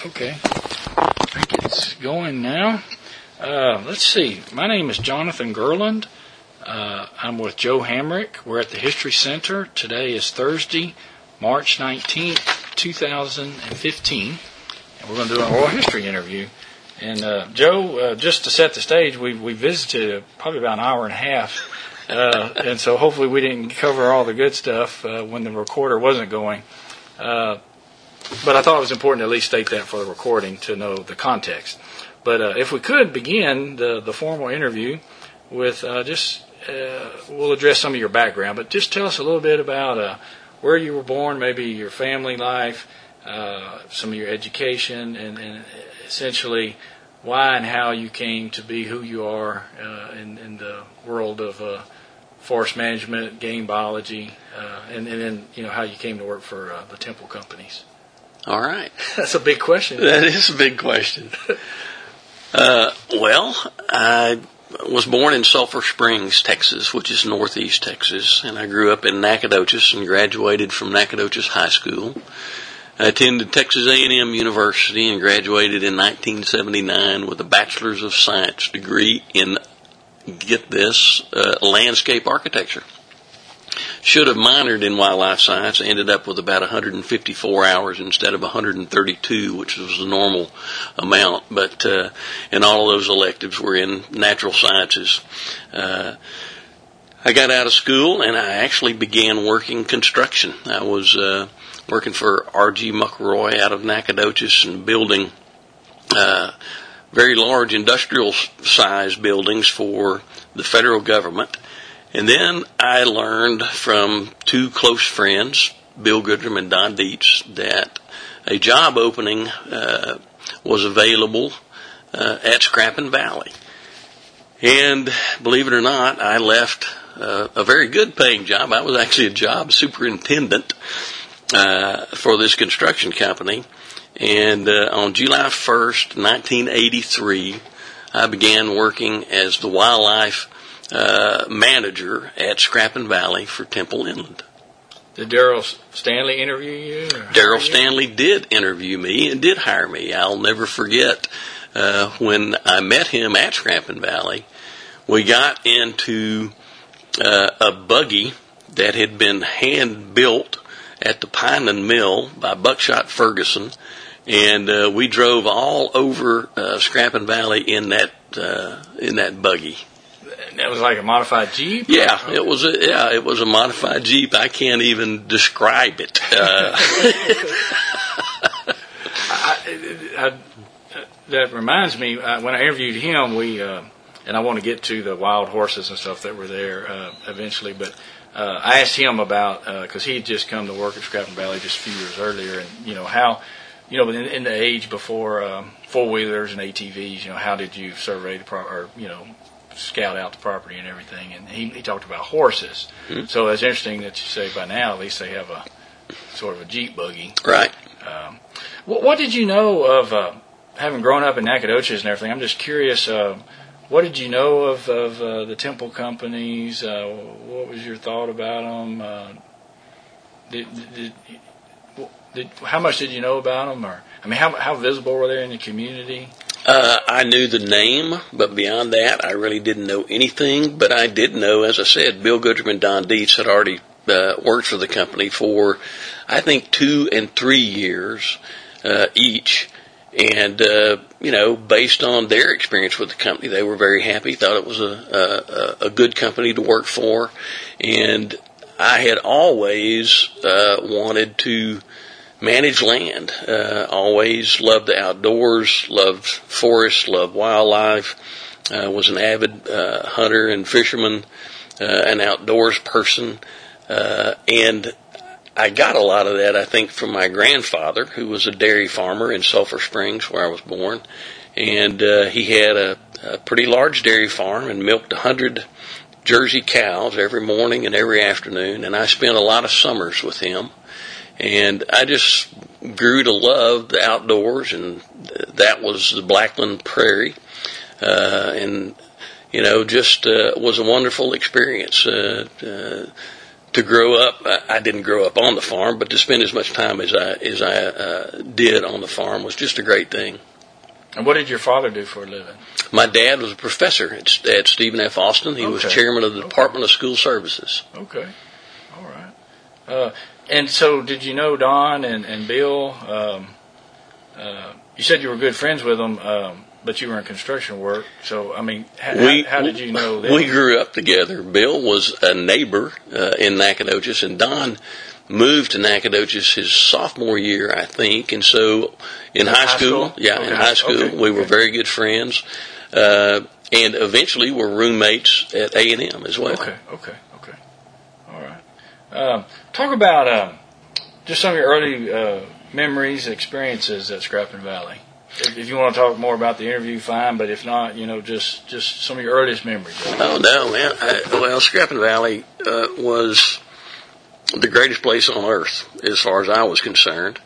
Okay. I think it's going now. Let's see. My name is Jonathan Gerland. I'm with Joe Hamrick. We're at the History Center. Today is Thursday, March 19th, 2015. And we're going to do an oral history interview. And Joe, just to set the stage, we visited probably about an hour and a half. And so hopefully we didn't cover all the good stuff when the recorder wasn't going. But I thought it was important to at least state that for the recording to know the context. But if we could begin the formal interview with we'll address some of your background, but just tell us a little bit about where you were born, maybe your family life, some of your education, and essentially why and how you came to be who you are in the world of forest management, game biology, and then how you came to work for the Temple companies. All right. That's a big question. That is a big question. Well, I was born in Sulphur Springs, Texas, which is northeast Texas, and I grew up in Nacogdoches and graduated from Nacogdoches High School. I attended Texas A&M University and graduated in 1979 with a Bachelor's of Science degree in, get this, landscape architecture. Should have minored in wildlife science, ended up with about 154 hours instead of 132, which was the normal amount, but and all of those electives were in natural sciences. I got out of school and I actually began working construction. I was working for R.G. McElroy out of Nacogdoches and building very large industrial-sized buildings for the federal government. And then I learned from two close friends, Bill Goodrum and Don Dietz, that a job opening was available at Scrappin Valley. And believe it or not, I left a very good paying job. I was actually a job superintendent for this construction company. And on July 1st, 1983, I began working as the wildlife manager at Scrappin Valley for Temple Inland. Did Darrell Stanley interview you? Darrell Stanley did interview me and did hire me. I'll never forget when I met him at Scrappin Valley. We got into a buggy that had been hand built at the Pineland Mill by Buckshot Ferguson, and we drove all over Scrappin Valley in that buggy. That was like a modified Jeep? Yeah, okay. It was a modified Jeep. I can't even describe it. That reminds me, when I interviewed him, and I want to get to the wild horses and stuff that were there eventually, but I asked him about, because he had just come to work at Scrappin Valley just a few years earlier, and how, in the age before four-wheelers and ATVs, how did you survey the property, or, scout out the property and everything, and he talked about horses. Mm-hmm. So it's interesting that you say by now at least they have a sort of a Jeep buggy. Right. What did you know of, having grown up in Nacogdoches and everything, I'm just curious, what did you know of the Temple companies? What was your thought about them? How much did you know about them? Or how visible were they in the community? I knew the name, but beyond that, I really didn't know anything. But I did know, as I said, Bill Goodrum and Don Dietz had already worked for the company for, I think, 2 and 3 years each. And, based on their experience with the company, they were very happy, thought it was a good company to work for. And I had always wanted to manage land. Always loved the outdoors, loved forests, loved wildlife. Was an avid hunter and fisherman, an outdoors person, and I got a lot of that, I think, from my grandfather, who was a dairy farmer in Sulphur Springs, where I was born, and he had a pretty large dairy farm and milked 100 Jersey cows every morning and every afternoon, and I spent a lot of summers with him. And I just grew to love the outdoors, and that was the Blackland Prairie. And, just was a wonderful experience. to grow up. I didn't grow up on the farm, but to spend as much time as I did on the farm was just a great thing. And what did your father do for a living? My dad was a professor at Stephen F. Austin. He was chairman of the Department of School Services. Okay. All right. And so did you know Don and Bill? You said you were good friends with them, but you were in construction work. So, I mean, how did you know them? We grew up together. Bill was a neighbor in Nacogdoches, and Don moved to Nacogdoches his sophomore year, I think. And so in high school, we were very good friends. And eventually were roommates at A&M as well. Okay. All right. Talk about just some of your early memories, experiences at Scrappin Valley. If you want to talk more about the interview, fine. But if not, just some of your earliest memories. Oh no, man! Scrappin Valley was the greatest place on earth as far as I was concerned.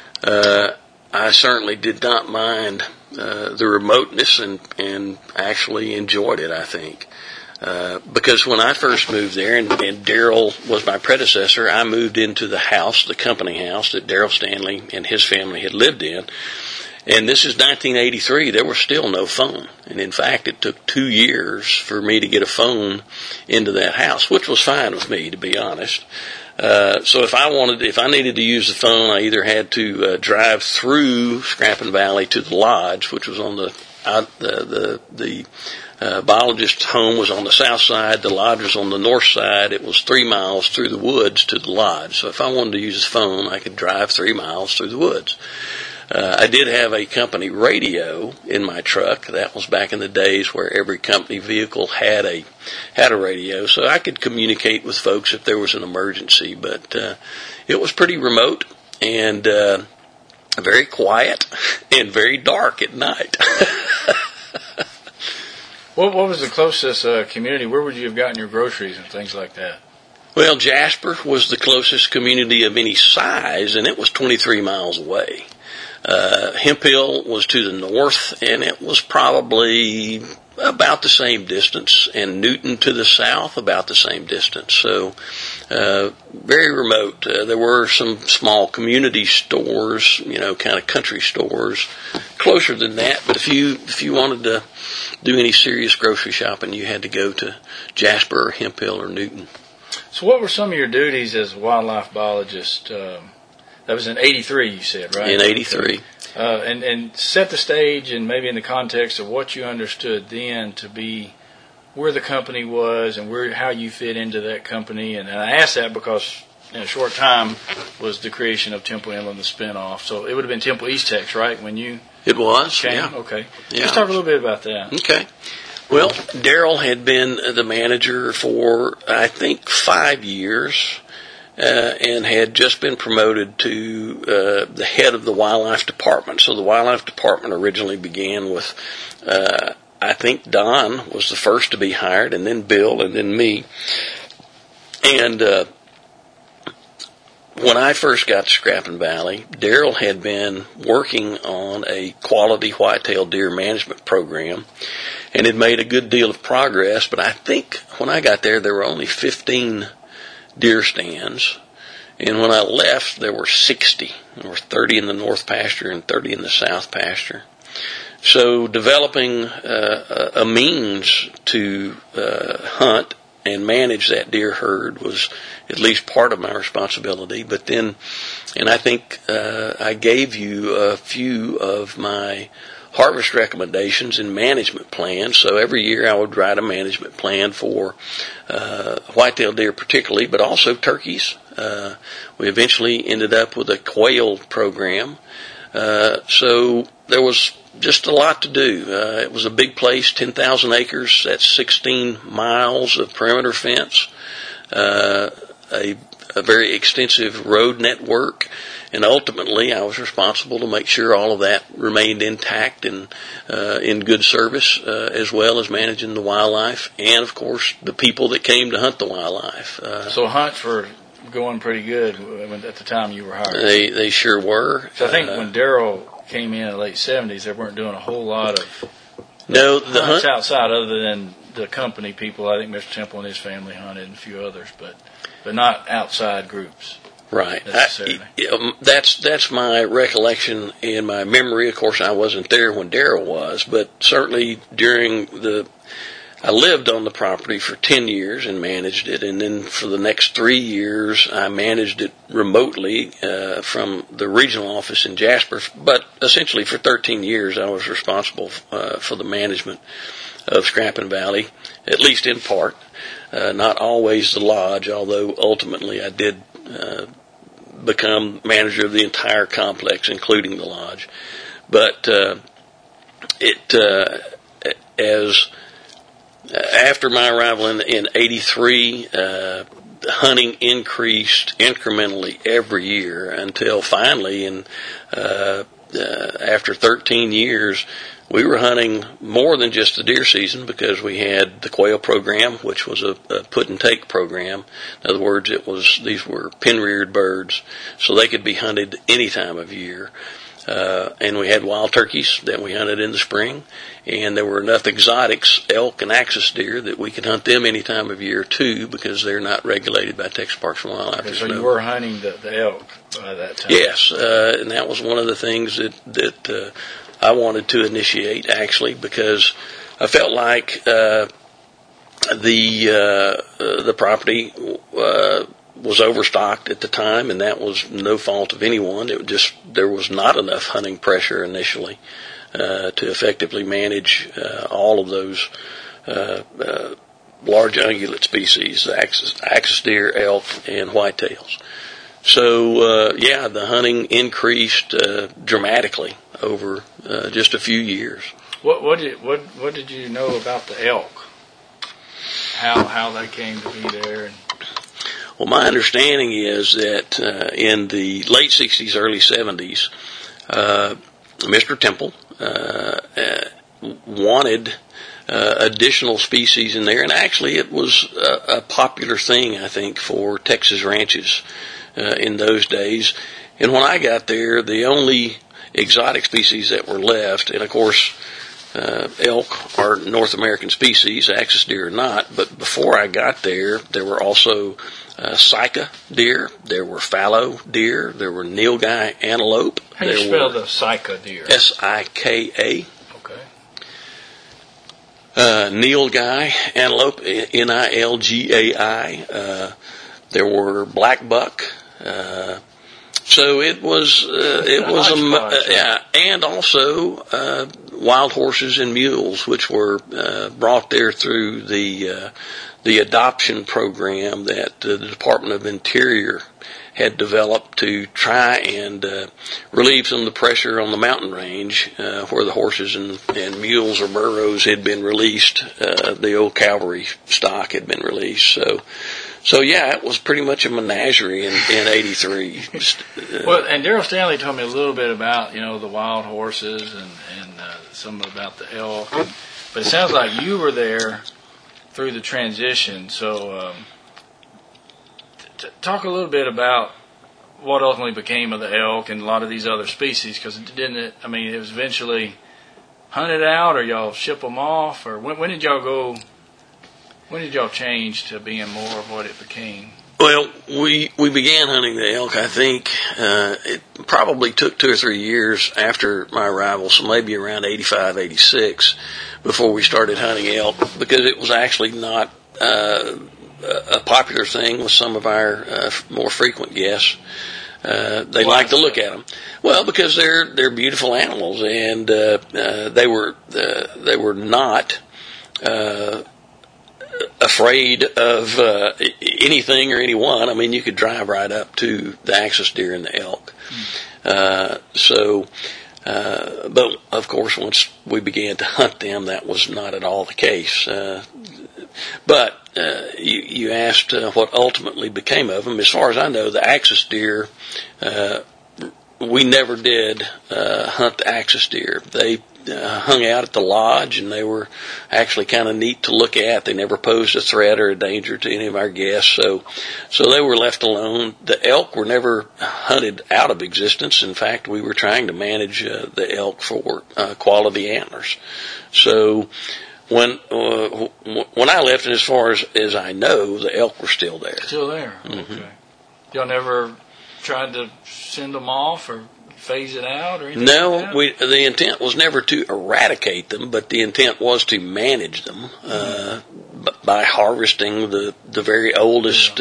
I certainly did not mind the remoteness and actually enjoyed it, I think. Because when I first moved there, and Darrell was my predecessor, I moved into the house, the company house that Darrell Stanley and his family had lived in. And this is 1983. There was still no phone. And in fact, it took 2 years for me to get a phone into that house, which was fine with me, to be honest. So if I needed to use the phone, I either had to drive through Scrappin Valley to the lodge, which was on the biologist's home was on the south side, the lodge was on the north side. It was 3 miles through the woods to the lodge. So if I wanted to use the phone, I could drive 3 miles through the woods. I did have a company radio in my truck. That was back in the days where every company vehicle had a radio, so I could communicate with folks if there was an emergency. But it was pretty remote and very quiet and very dark at night. What was the closest community? Where would you have gotten your groceries and things like that? Well, Jasper was the closest community of any size, and it was 23 miles away. Hemp Hill was to the north, and it was probably about the same distance, and Newton to the south, about the same distance. So, very remote. There were some small community stores, kind of country stores, closer than that. But if you wanted to do any serious grocery shopping, you had to go to Jasper or Hemp Hill or Newton. So, what were some of your duties as a wildlife biologist? That was in 83, you said, right? In 83. And set the stage, and maybe in the context of what you understood then to be where the company was and how you fit into that company. And I asked that because in a short time was the creation of Temple Inland, the spinoff. So it would have been Temple East Tex, right, when you It was, came? yeah. Okay. Yeah. Let's talk a little bit about that. Okay. Well, Darrell had been the manager for, I think, 5 years. And had just been promoted to the head of the wildlife department. So the wildlife department originally began with, I think Don was the first to be hired, and then Bill, and then me. And when I first got to Scrappin Valley, Darrell had been working on a quality whitetail deer management program and had made a good deal of progress. But I think when I got there were only 15 deer stands, and when I left there were 60. There were 30 in the north pasture and 30 in the south pasture. So developing a means to hunt and manage that deer herd was at least part of my responsibility. But then, and I think I gave you a few of my harvest recommendations and management plans. So every year I would write a management plan for whitetail deer particularly, but also turkeys. We eventually ended up with a quail program. So there was just a lot to do. It was a big place, 10,000 acres. That's 16 miles of perimeter fence, a very extensive road network. And ultimately, I was responsible to make sure all of that remained intact and in good service, as well as managing the wildlife and, of course, the people that came to hunt the wildlife. So hunts were going pretty good at the time you were hired. They sure were. So I think when Darrell came in the late 70s, they weren't doing a whole lot of hunts outside other than the company people. I think Mr. Temple and his family hunted and a few others, but but not outside groups. Right. That's my recollection and my memory. Of course, I wasn't there when Darrell was, but certainly I lived on the property for 10 years and managed it, and then for the next 3 years I managed it remotely from the regional office in Jasper. But essentially for 13 years I was responsible for the management of Scranton Valley, at least in part. Not always the lodge, although ultimately I did become manager of the entire complex, including the lodge. But after my arrival in 83, hunting increased incrementally every year until finally, after 13 years, we were hunting more than just the deer season, because we had the quail program, which was a put and take program. In other words, these were pen-reared birds, so they could be hunted any time of year. And we had wild turkeys that we hunted in the spring, and there were enough exotics, elk and axis deer, that we could hunt them any time of year too, because they're not regulated by Texas Parks and Wildlife. Okay, so you were hunting the elk by that time? Yes, and that was one of the things that I wanted to initiate, actually, because I felt like the property was overstocked at the time, and that was no fault of anyone. There was not enough hunting pressure initially to effectively manage all of those large ungulate species, axis deer, elk, and whitetails. So the hunting increased dramatically over just a few years. What did you know about the elk? How they came to be there? Well, my understanding is that in the late 60s, early 70s, Mr. Temple wanted additional species in there, and actually it was a popular thing, I think, for Texas ranches in those days. And when I got there, the only exotic species that were left, and of course elk are North American species, axis deer are not, but before I got there were also Sika deer, there were fallow deer, there were nilgai antelope. How do you spell the Sika deer? Sika. Okay. Nilgai antelope, Nilgai. There were black buck. So it was and also wild horses and mules, which were brought there through the adoption program that the Department of Interior had developed to try and relieve some of the pressure on the mountain range where the horses and mules or burros had been released. The old cavalry stock had been released. So it was pretty much a menagerie in 83. Well, and Darrell Stanley told me a little bit about, the wild horses and some about the elk. But it sounds like you were there through the transition. So talk a little bit about what ultimately became of the elk and a lot of these other species, because it was eventually hunted out, or y'all ship them off, or when did y'all go? When did y'all change to being more of what it became? Well, we began hunting the elk, I think. It probably took 2 or 3 years after my arrival, so maybe around 85, 86, before we started hunting elk, because it was actually not a popular thing with some of our more frequent guests. They like to look at them. Well, because they're beautiful animals, and they were not afraid of anything or anyone. I mean, you could drive right up to the axis deer and the elk. But of course, once we began to hunt them, that was not at all the case. But you asked what ultimately became of them. As far as I know, the axis deer, we never did hunt the axis deer. They hung out at the lodge, and they were actually kind of neat to look at. They never posed a threat or a danger to any of our guests, so they were left alone. The elk were never hunted out of existence. In fact, we were trying to manage the elk for quality antlers. So when I left, and as far as I know, the elk were still there. Still there. Mm-hmm. Okay. Y'all never tried to send them off or phase it out or anything? No, like that? the intent was never to eradicate them, but the intent was to manage them by harvesting the very oldest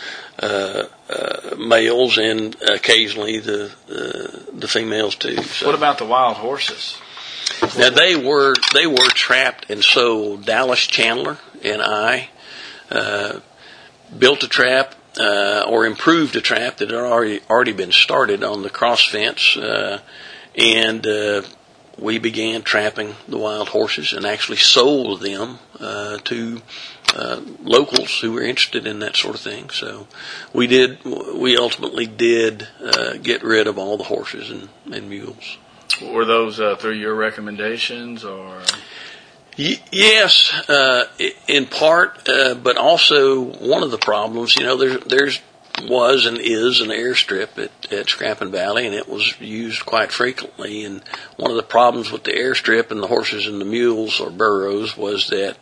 males and occasionally the females too. So. What about the wild horses? Now they were trapped and sold. Dallas Chandler and I built a trap or improved a trap that had already been started on the cross fence, and we began trapping the wild horses and actually sold them to locals who were interested in that sort of thing. So we ultimately did get rid of all the horses and mules. Were those through your recommendations or? Yes, in part, but also one of the problems, there's was and is an airstrip at Scranton Valley, and it was used quite frequently. And one of the problems with the airstrip and the horses and the mules or burros was that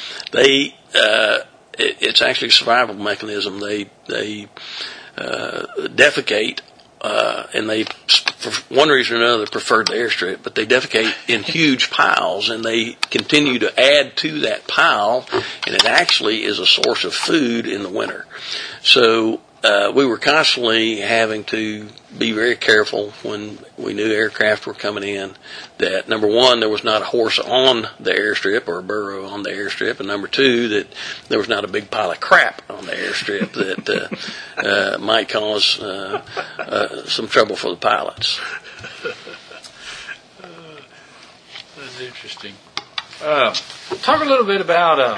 it's actually a survival mechanism. They defecate. And they, for one reason or another, preferred the airstrip, but they defecate in huge piles, and they continue to add to that pile, and it actually is a source of food in the winter. So we were constantly having to be very careful when we knew aircraft were coming in that, number one, there was not a horse on the airstrip or a burro on the airstrip, and number two, that there was not a big pile of crap on the airstrip that might cause some trouble for the pilots. That's interesting. Talk a little bit about,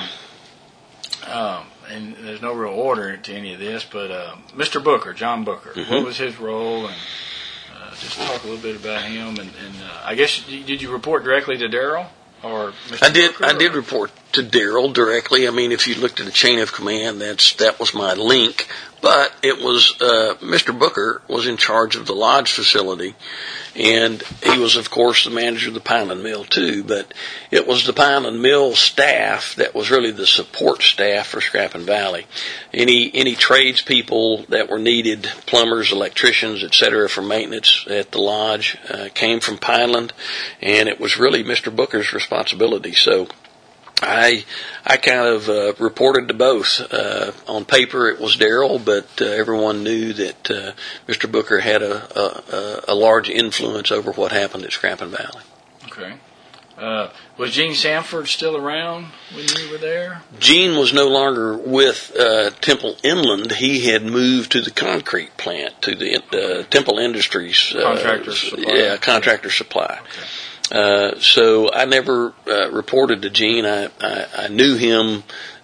and there's no real order to any of this, but Mr. Booker, John Booker, mm-hmm. What was his role? And just talk a little bit about him. And I guess, did you report directly to Darrell or Mr. Booker? I did report to Darrell directly. I mean, if you looked at the chain of command, that was my link. But it was Mr. Booker was in charge of the lodge facility, and he was, of course, the manager of the Pineland Mill too. But it was the Pineland Mill staff that was really the support staff for Scranton Valley. Any tradespeople that were needed, plumbers, electricians, etc., for maintenance at the lodge came from Pineland, and it was really Mr. Booker's responsibility. So I kind of reported to both. On paper, it was Darrell, but everyone knew that Mr. Booker had a large influence over what happened at Scranton Valley. Okay. Was Gene Sanford still around when you were there? Gene was no longer with Temple Inland. He had moved to the concrete plant, to the Temple Industries. Contractor Supply. Yeah, Contractor Supply. Okay. So I never reported to Gene. I knew him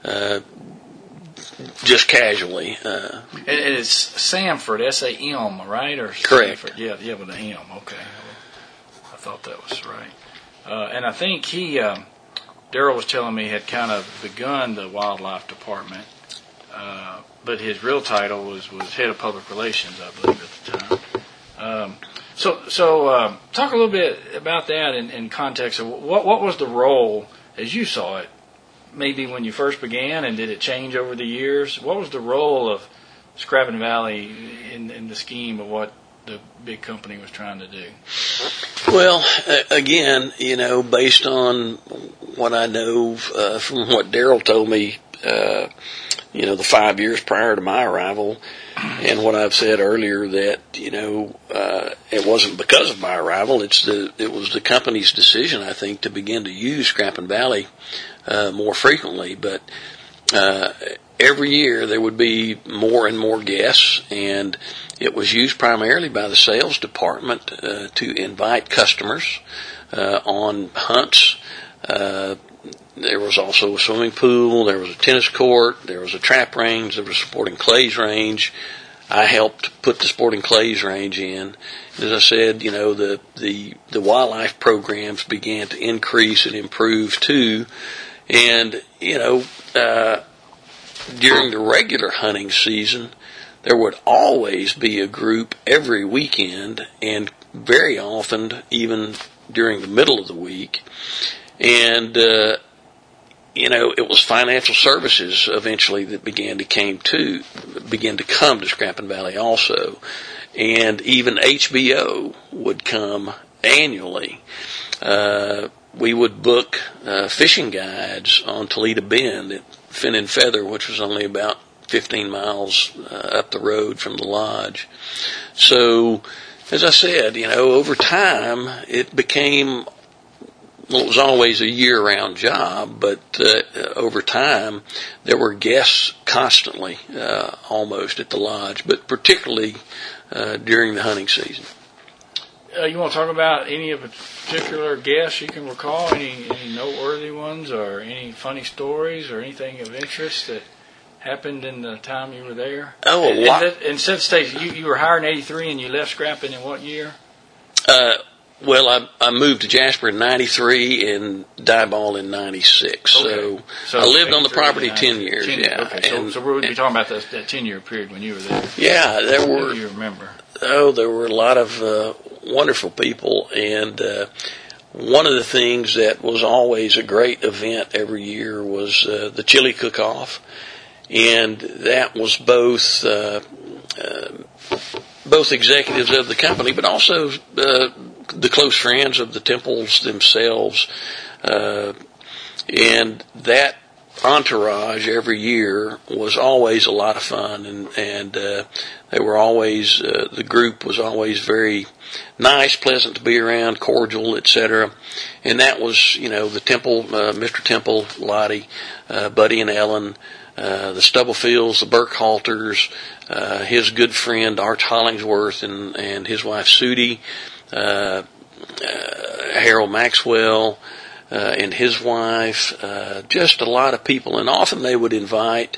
just casually. And it's Samford, S-A-M, right? Or correct. Sanford? Yeah, with an M. Okay. I thought that was right. And I think Darrell was telling me, had kind of begun the wildlife department, but his real title was head of public relations, I believe, at the time. So talk a little bit about that in context of what was the role, as you saw it, maybe when you first began, and did it change over the years? What was the role of Scranton Valley in the scheme of what the big company was trying to do? Well, again, based on what I know from what Darrell told me, the 5 years prior to my arrival, and what I've said earlier that it wasn't because of my arrival. It was the company's decision, I think, to begin to use Scranton Valley more frequently. But every year there would be more and more guests, and it was used primarily by the sales department to invite customers on hunts. There was also a swimming pool, there was a tennis court, there was a trap range, there was a sporting clays range. I helped put the sporting clays range in. As I said, the wildlife programs began to increase and improve too. And, during the regular hunting season, there would always be a group every weekend, and very often even during the middle of the week. And it was financial services eventually that began to come to Scranton Valley also. And even HBO would come annually. We would book fishing guides on Toledo Bend at Fin and Feather, which was only about 15 miles up the road from the lodge. So, as I said, over time, it became, it was always a year-round job, but over time, there were guests constantly, almost at the lodge, but particularly during the hunting season. You want to talk about any of the particular guests you can recall? Any noteworthy ones, or any funny stories, or anything of interest that happened in the time you were there? Oh, a lot. And since you were hired in '83 and you left Scranton in what year? Well, I moved to Jasper in '93 and Diboll in '96. Okay. So I lived on the property 10 years. 10 yeah. Okay. So we would be talking about that 10-year period when you were there. Yeah, there were. Do you remember? Oh, there were a lot of wonderful people, and one of the things that was always a great event every year was the chili cook-off, and that was both executives of the company, but also the close friends of the temples themselves, and that entourage every year was always a lot of fun, and they were always the group was always very nice, pleasant to be around, cordial, etc. And that was the Temple, Mr. Temple, Lottie, Buddy and Ellen, the Stubblefields, the Burkhalters, his good friend Arch Hollingsworth and his wife Sudie, Harold Maxwell, and his wife, just a lot of people. And often they would invite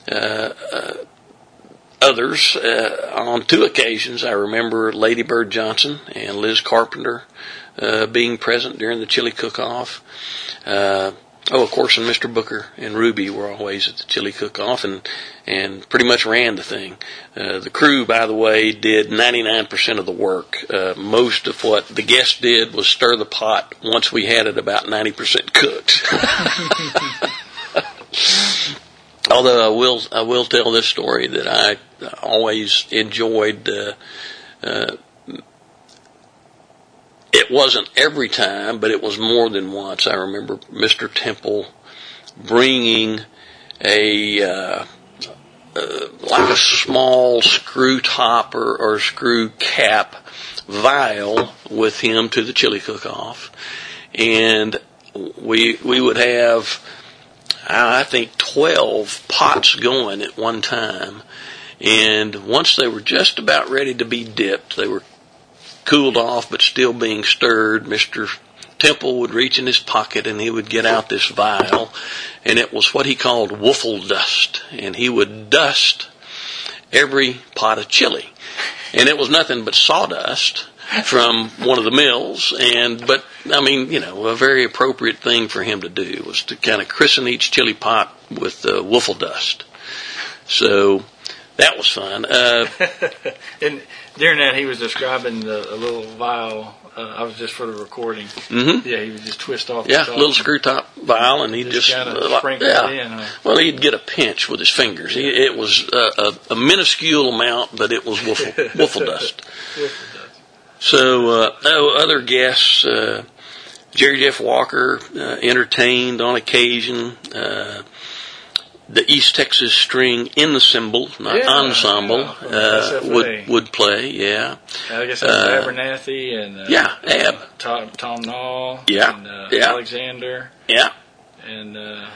others. On 2 occasions, I remember Lady Bird Johnson and Liz Carpenter being present during the chili cook-off. Of course, and Mr. Booker and Ruby were always at the chili cook-off and pretty much ran the thing. The crew, by the way, did 99% of the work. Most of what the guests did was stir the pot once we had it about 90% cooked. Although I will tell this story that I always enjoyed. It wasn't every time, but it was more than once. I remember Mr. Temple bringing like a small screw top or screw cap vial with him to the chili cook-off, and we would have, I think, 12 pots going at one time, and once they were just about ready to be dipped, they were cooled off but still being stirred, Mr. Temple would reach in his pocket and he would get out this vial, and it was what he called woofle dust, and he would dust every pot of chili, and it was nothing but sawdust from one of the mills, but I mean, a very appropriate thing for him to do was to kind of christen each chili pot with woofle dust. So that was fun. And during that, he was describing a little vial. I was just for the recording. Mm-hmm. Yeah, he would just twist off. Yeah, little screw top vial, and he'd just kind of sprinkle it in. Huh? Well, he'd get a pinch with his fingers. It was a minuscule amount, but it was woofle dust. So other guests, Jerry Jeff Walker entertained on occasion. The East Texas String Ensemble, not ensemble, would play. Yeah, I guess that's Abernathy and Ab, Tom Nall, and Alexander, and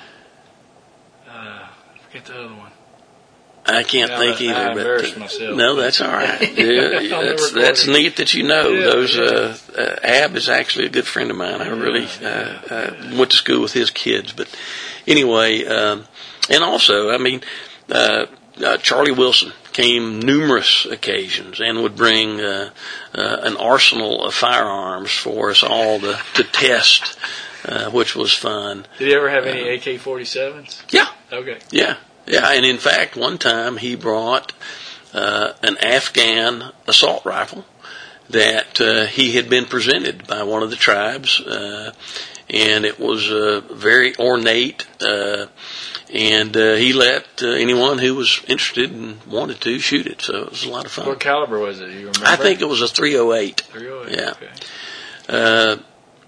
I forget the other one. I can't think either. I embarrassed myself. No, that's all right. That's neat that you know. Those Ab is actually a good friend of mine. I really went to school with his kids, but anyway. And also, I mean, Charlie Wilson came numerous occasions and would bring an arsenal of firearms for us all to test, which was fun. Did he ever have any AK-47s? Yeah. Okay. Yeah. And in fact, one time he brought an Afghan assault rifle that he had been presented by one of the tribes, and it was very ornate. And he let anyone who was interested and wanted to shoot it, so it was a lot of fun. What caliber was it? You remember? I think it was a .308. 308. Yeah. Okay.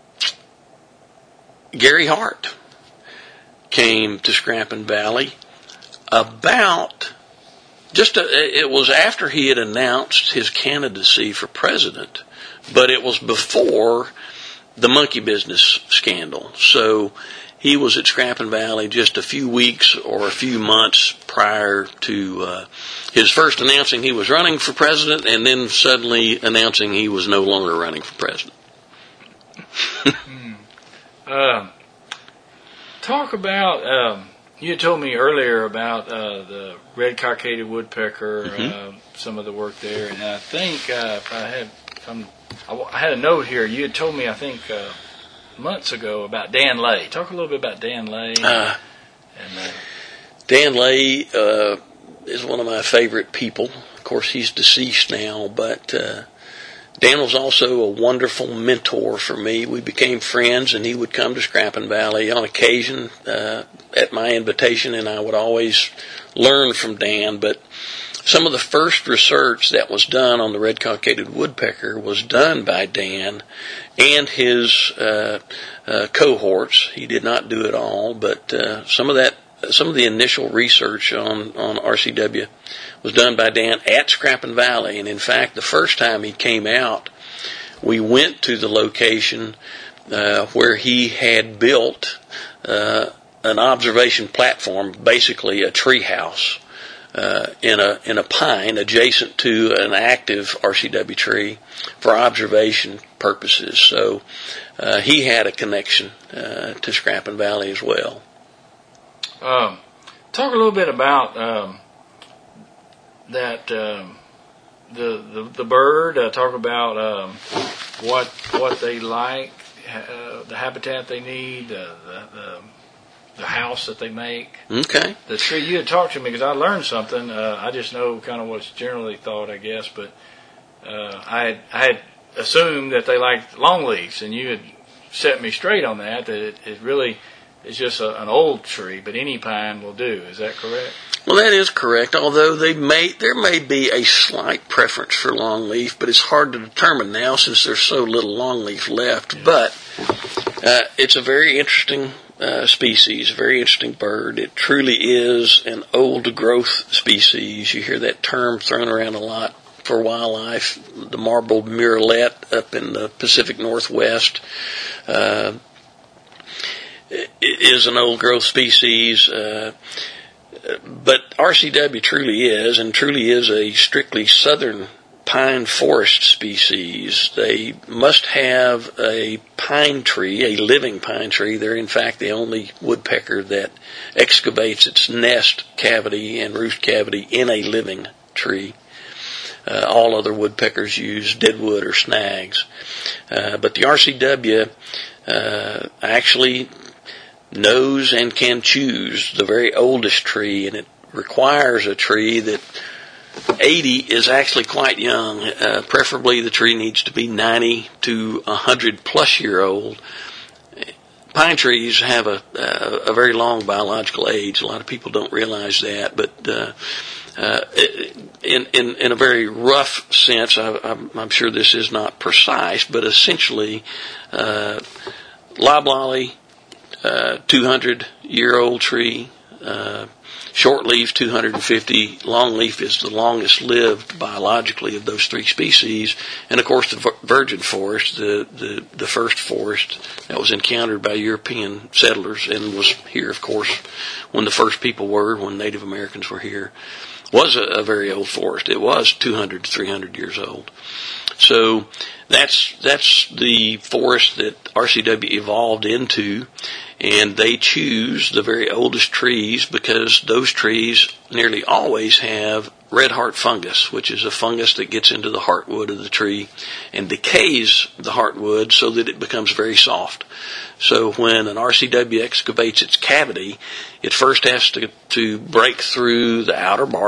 Gary Hart came to Scranton Valley it was after he had announced his candidacy for president, but it was before the monkey business scandal. So he was at Scranton Valley just a few weeks or a few months prior to his first announcing he was running for president, and then suddenly announcing he was no longer running for president. Talk about, you had told me earlier about the red cockaded woodpecker, some of the work there, and I think I had a note here. You had told me, I think, months ago about Dan Lay. Talk a little bit about Dan Lay. Dan Lay is one of my favorite people. Of course, he's deceased now, but Dan was also a wonderful mentor for me. We became friends, and he would come to Scranton Valley on occasion at my invitation, and I would always learn from Dan. But some of the first research that was done on the red cockaded woodpecker was done by Dan and his cohorts. He did not do it all, but some of the initial research on RCW was done by Dan at Scranton Valley. And in fact, the first time he came out, we went to the location where he had built an observation platform, basically a tree house, in a pine adjacent to an active RCW tree for observation purposes. So he had a connection to Scranton Valley as well. Talk a little bit about that the bird. Talk about what they like, the habitat they need, the house that they make. Okay. The tree. You had talked to me because I learned something. I just know kind of what's generally thought, I guess, but I had assumed that they liked longleafs, and you had set me straight on that. That it really is just an old tree, but any pine will do. Is that correct? Well, that is correct, although there may be a slight preference for longleaf, but it's hard to determine now since there's so little longleaf left. Yeah. But it's a very interesting species, a very interesting bird. It truly is an old growth species. You hear that term thrown around a lot for wildlife. The marbled murrelet up in the Pacific Northwest is an old growth species. But RCW truly is a strictly southern pine forest species. They must have a pine tree, a living pine tree. They're in fact the only woodpecker that excavates its nest cavity and roost cavity in a living tree. All other woodpeckers use deadwood or snags. But the RCW actually knows and can choose the very oldest tree, and it requires a tree that 80 is actually quite young. Preferably the tree needs to be 90 to 100 plus year old. Pine trees have a very long biological age. A lot of people don't realize that, but in a very rough sense, I'm sure this is not precise, but essentially loblolly, 200-year-old tree, shortleaf 250, longleaf is the longest lived biologically of those three species, and of course the virgin forest, the first forest that was encountered by European settlers and was here, of course, when the first people were, when Native Americans were here, was a very old forest. It was 200 to 300 years old. So that's the forest that RCW evolved into, and they choose the very oldest trees because those trees nearly always have red heart fungus, which is a fungus that gets into the heartwood of the tree and decays the heartwood so that it becomes very soft. So when an RCW excavates its cavity, it first has to break through the outer bark,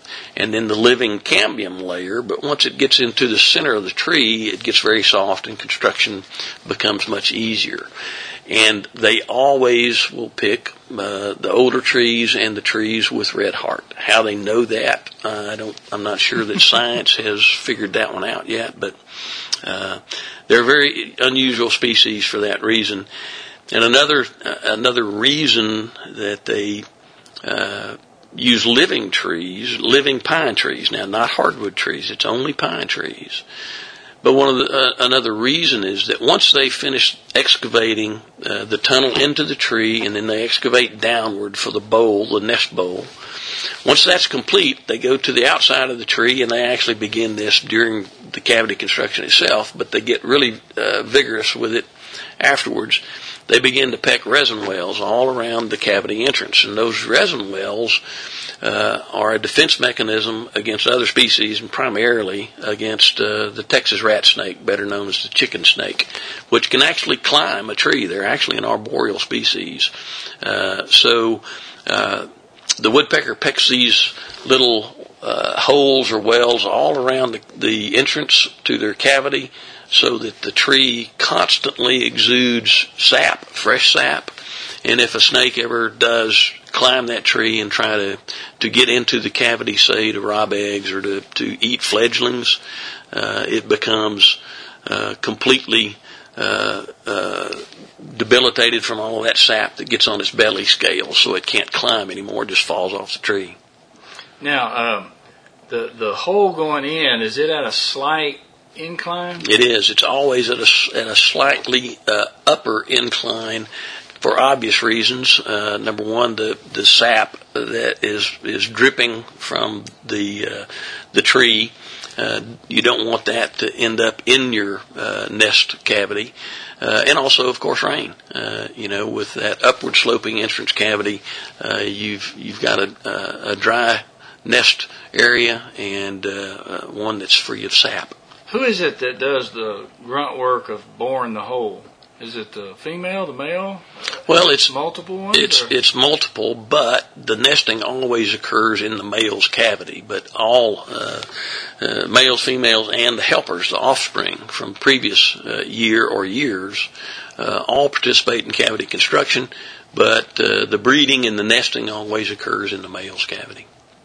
and then the living cambium layer. But once it gets into the center of the tree, it gets very soft and construction becomes much easier. And they always will pick the older trees and the trees with red heart. How they know that, I'm not sure that science has figured that one out yet, but they're very unusual species for that reason. And another reason that they use living pine trees. Now, not hardwood trees; it's only pine trees. But another reason is that once they finish excavating the tunnel into the tree, and then they excavate downward for the nest bowl. Once that's complete, they go to the outside of the tree, and they actually begin this during the cavity construction itself. But they get really vigorous with it afterwards. They begin to peck resin wells all around the cavity entrance, and those resin wells are a defense mechanism against other species, and primarily against the Texas rat snake, better known as the chicken snake, which can actually climb a tree. They're actually an arboreal species. So the woodpecker pecks these little holes or wells all around the entrance to their cavity, so that the tree constantly exudes sap, fresh sap. And if a snake ever does climb that tree and try to get into the cavity, say to rob eggs or to eat fledglings, it becomes completely debilitated from all that sap that gets on its belly scale, so it can't climb anymore, just falls off the tree. Now, the hole going in, is it at a slight incline? It is. It's always at a slightly upper incline for obvious reasons. Number one, the sap that is dripping from the tree. You don't want that to end up in your nest cavity. And also, of course, rain. With that upward sloping entrance cavity, you've got a dry nest area and one that's free of sap. Who is it that does the grunt work of boring the hole? Is it the female, the male? Well, it's multiple ones. It's multiple, but the nesting always occurs in the male's cavity. But all males, females, and the helpers, the offspring from previous year or years, all participate in cavity construction. But the breeding and the nesting always occurs in the male's cavity.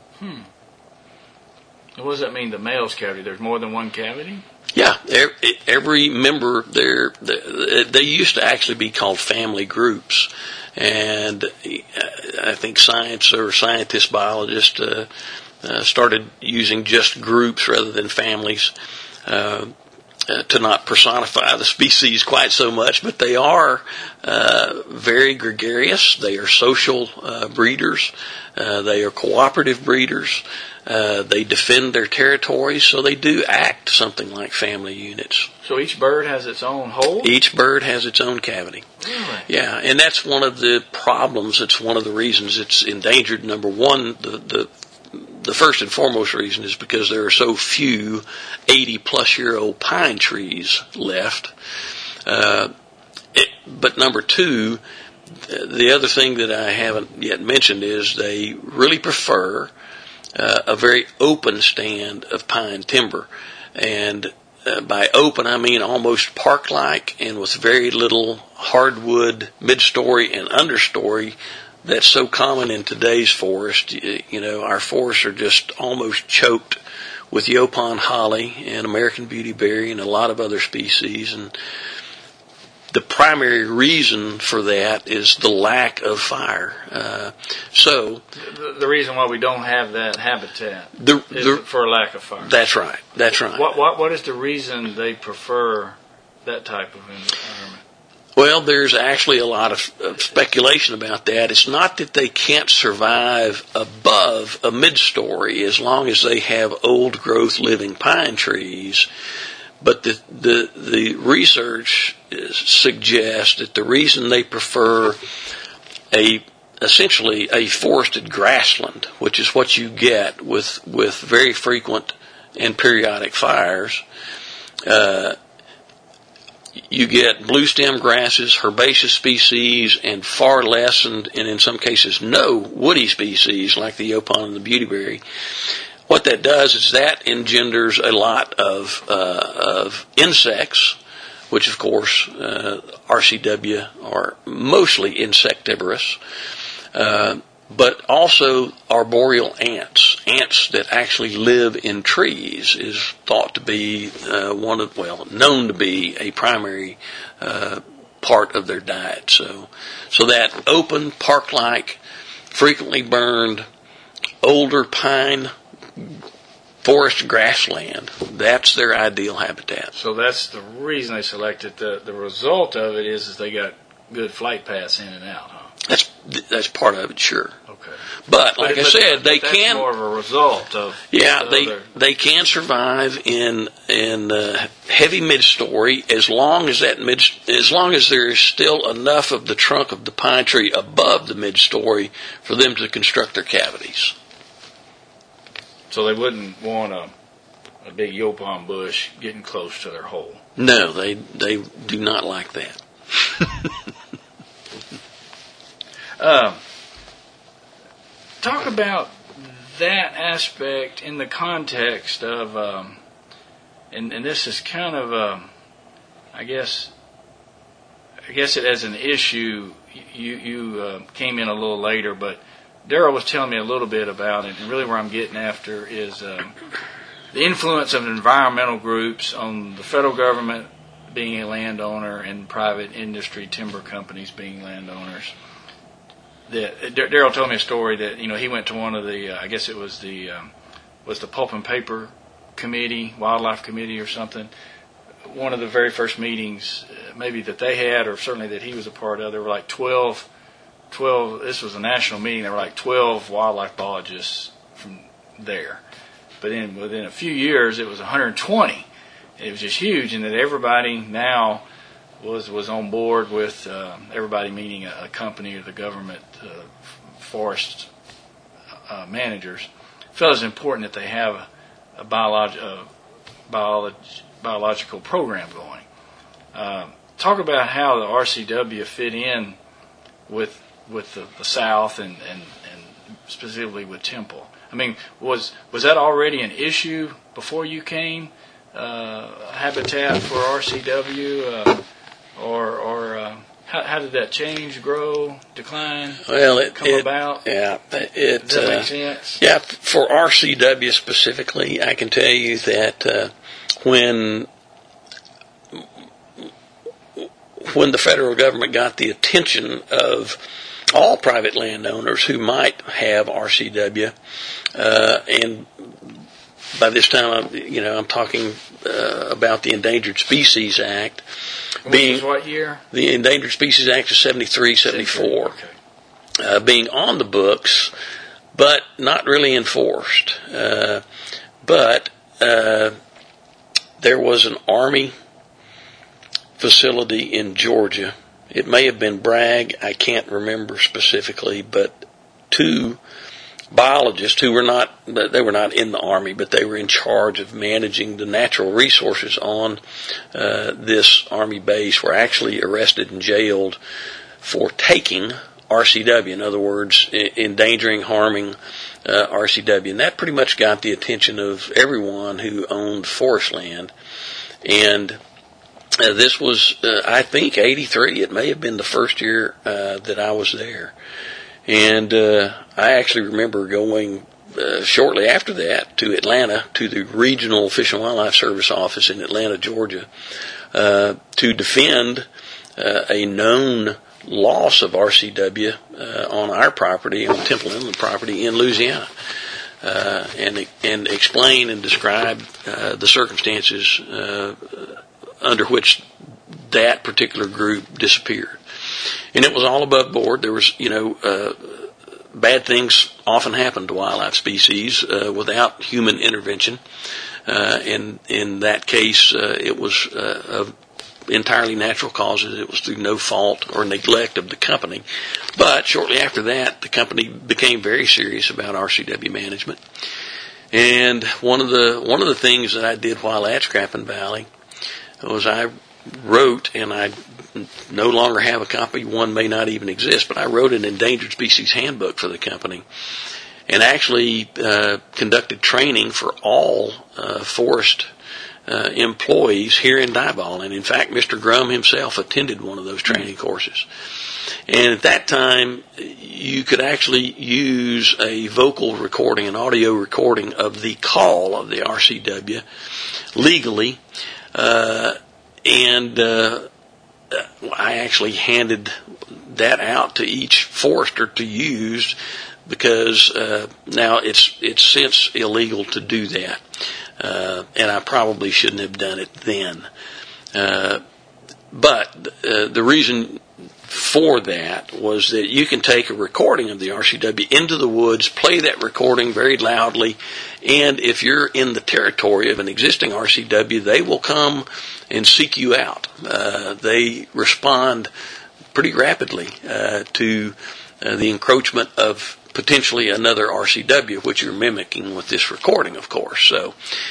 What does that mean, the male's cavity? There's more than one cavity? Yeah, every member there, they used to actually be called family groups, and I think scientists, biologists started using just groups rather than families to not personify the species quite so much, but they are very gregarious. They are social breeders. They are cooperative breeders. They defend their territories, so they do act something like family units. So each bird has its own hole? Each bird has its own cavity. Really? Yeah, and that's one of the problems. It's one of the reasons it's endangered. Number one, the first and foremost reason is because there are so few 80-plus-year-old pine trees left. But number two, the other thing that I haven't yet mentioned is they really prefer a very open stand of pine timber. And by open, I mean almost park-like and with very little hardwood mid-story and understory that's so common in today's forest. Our forests are just almost choked with Yaupon holly and American beautyberry and a lot of other species. And the primary reason for that is the lack of fire. So the reason why we don't have that habitat is for lack of fire. That's right. That's right. What is the reason they prefer that type of environment? Well, there's actually a lot of speculation about that. It's not that they can't survive above a mid-story as long as they have old-growth living pine trees. But the research suggests that the reason they prefer essentially a forested grassland, which is what you get with very frequent and periodic fires, you get blue stem grasses, herbaceous species, and far less, and in some cases no, woody species like the Yaupon and the beautyberry. what that does is that engenders a lot of insects, which of course RCW are mostly insectivorous, but also arboreal ants. Ants that actually live in trees is thought to be known to be a primary part of their diet. So that open, park-like, frequently burned, older pine forest grassland, that's their ideal habitat. So that's the reason they selected. The result of it is they got good flight paths in and out, huh? That's part of it, sure. Okay. But like I said, they that's can. More of a result of. They can survive in heavy mid-story as long as there is still enough of the trunk of the pine tree above the mid-story for them to construct their cavities. So they wouldn't want a big yopon bush getting close to their hole. No, they do not like that. Talk about that aspect in the context of, and this is kind of, I guess it as an issue. You came in a little later, but Darrell was telling me a little bit about it, and really where I'm getting after is the influence of environmental groups on the federal government being a landowner and private industry timber companies being landowners. Darrell told me a story that he went to one of the I guess it was the Pulp and Paper Committee, Wildlife Committee or something. One of the very first meetings maybe that they had, or certainly that he was a part of, there were like 12, this was a national meeting, there were like 12 wildlife biologists from there. But within a few years, it was 120. It was just huge, and that everybody now was on board with everybody, meaning a company or the government forest managers, felt it was important that they have a biological program going. Talk about how the RCW fit in with the South and specifically with Temple. I mean, was that already an issue before you came? Habitat for RCW, or how did that change, grow, decline, come about? Yeah, does that make sense? Yeah, for RCW specifically, I can tell you that when the federal government got the attention of all private landowners who might have RCW, and by this time, I'm talking about the Endangered Species Act. Which is what year? The Endangered Species Act of 73, 74. Okay. Being on the books, but not really enforced. But there was an Army facility in Georgia. It may have been Bragg, I can't remember specifically, but two biologists who were not in the Army, but they were in charge of managing the natural resources on this Army base, were actually arrested and jailed for taking RCW. In other words, endangering, harming RCW. And that pretty much got the attention of everyone who owned forest land. And this was, I think, 83. It may have been the first year that I was there. And I actually remember going shortly after that to Atlanta, to the Regional Fish and Wildlife Service office in Atlanta, Georgia, to defend a known loss of RCW on our property, on Temple Inland property in Louisiana, and explain and describe the circumstances under which that particular group disappeared. And it was all above board. There was, bad things often happen to wildlife species without human intervention. And in that case, it was of entirely natural causes. It was through no fault or neglect of the company. But shortly after that, the company became very serious about RCW management. And one of the things that I did while at Scrappin Valley was I wrote, and I no longer have a copy, one may not even exist, but I wrote an endangered species handbook for the company. and actually conducted training for all forest employees here in Diboll. And in fact, Mr. Grum himself attended one of those training courses. And at that time, you could actually use a vocal recording, an audio recording of the call of the RCW legally. And I actually handed that out to each forester to use, because now it's since illegal to do that. And I probably shouldn't have done it then. But the reason for that was that you can take a recording of the RCW into the woods, play that recording very loudly, and if you're in the territory of an existing RCW, they will come and seek you out. They respond pretty rapidly to the encroachment of potentially another RCW, which you're mimicking with this recording, of course. So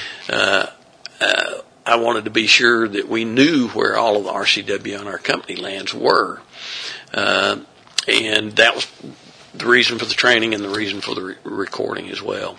I wanted to be sure that we knew where all of the RCW on our company lands were. And that was the reason for the training and the reason for the recording as well.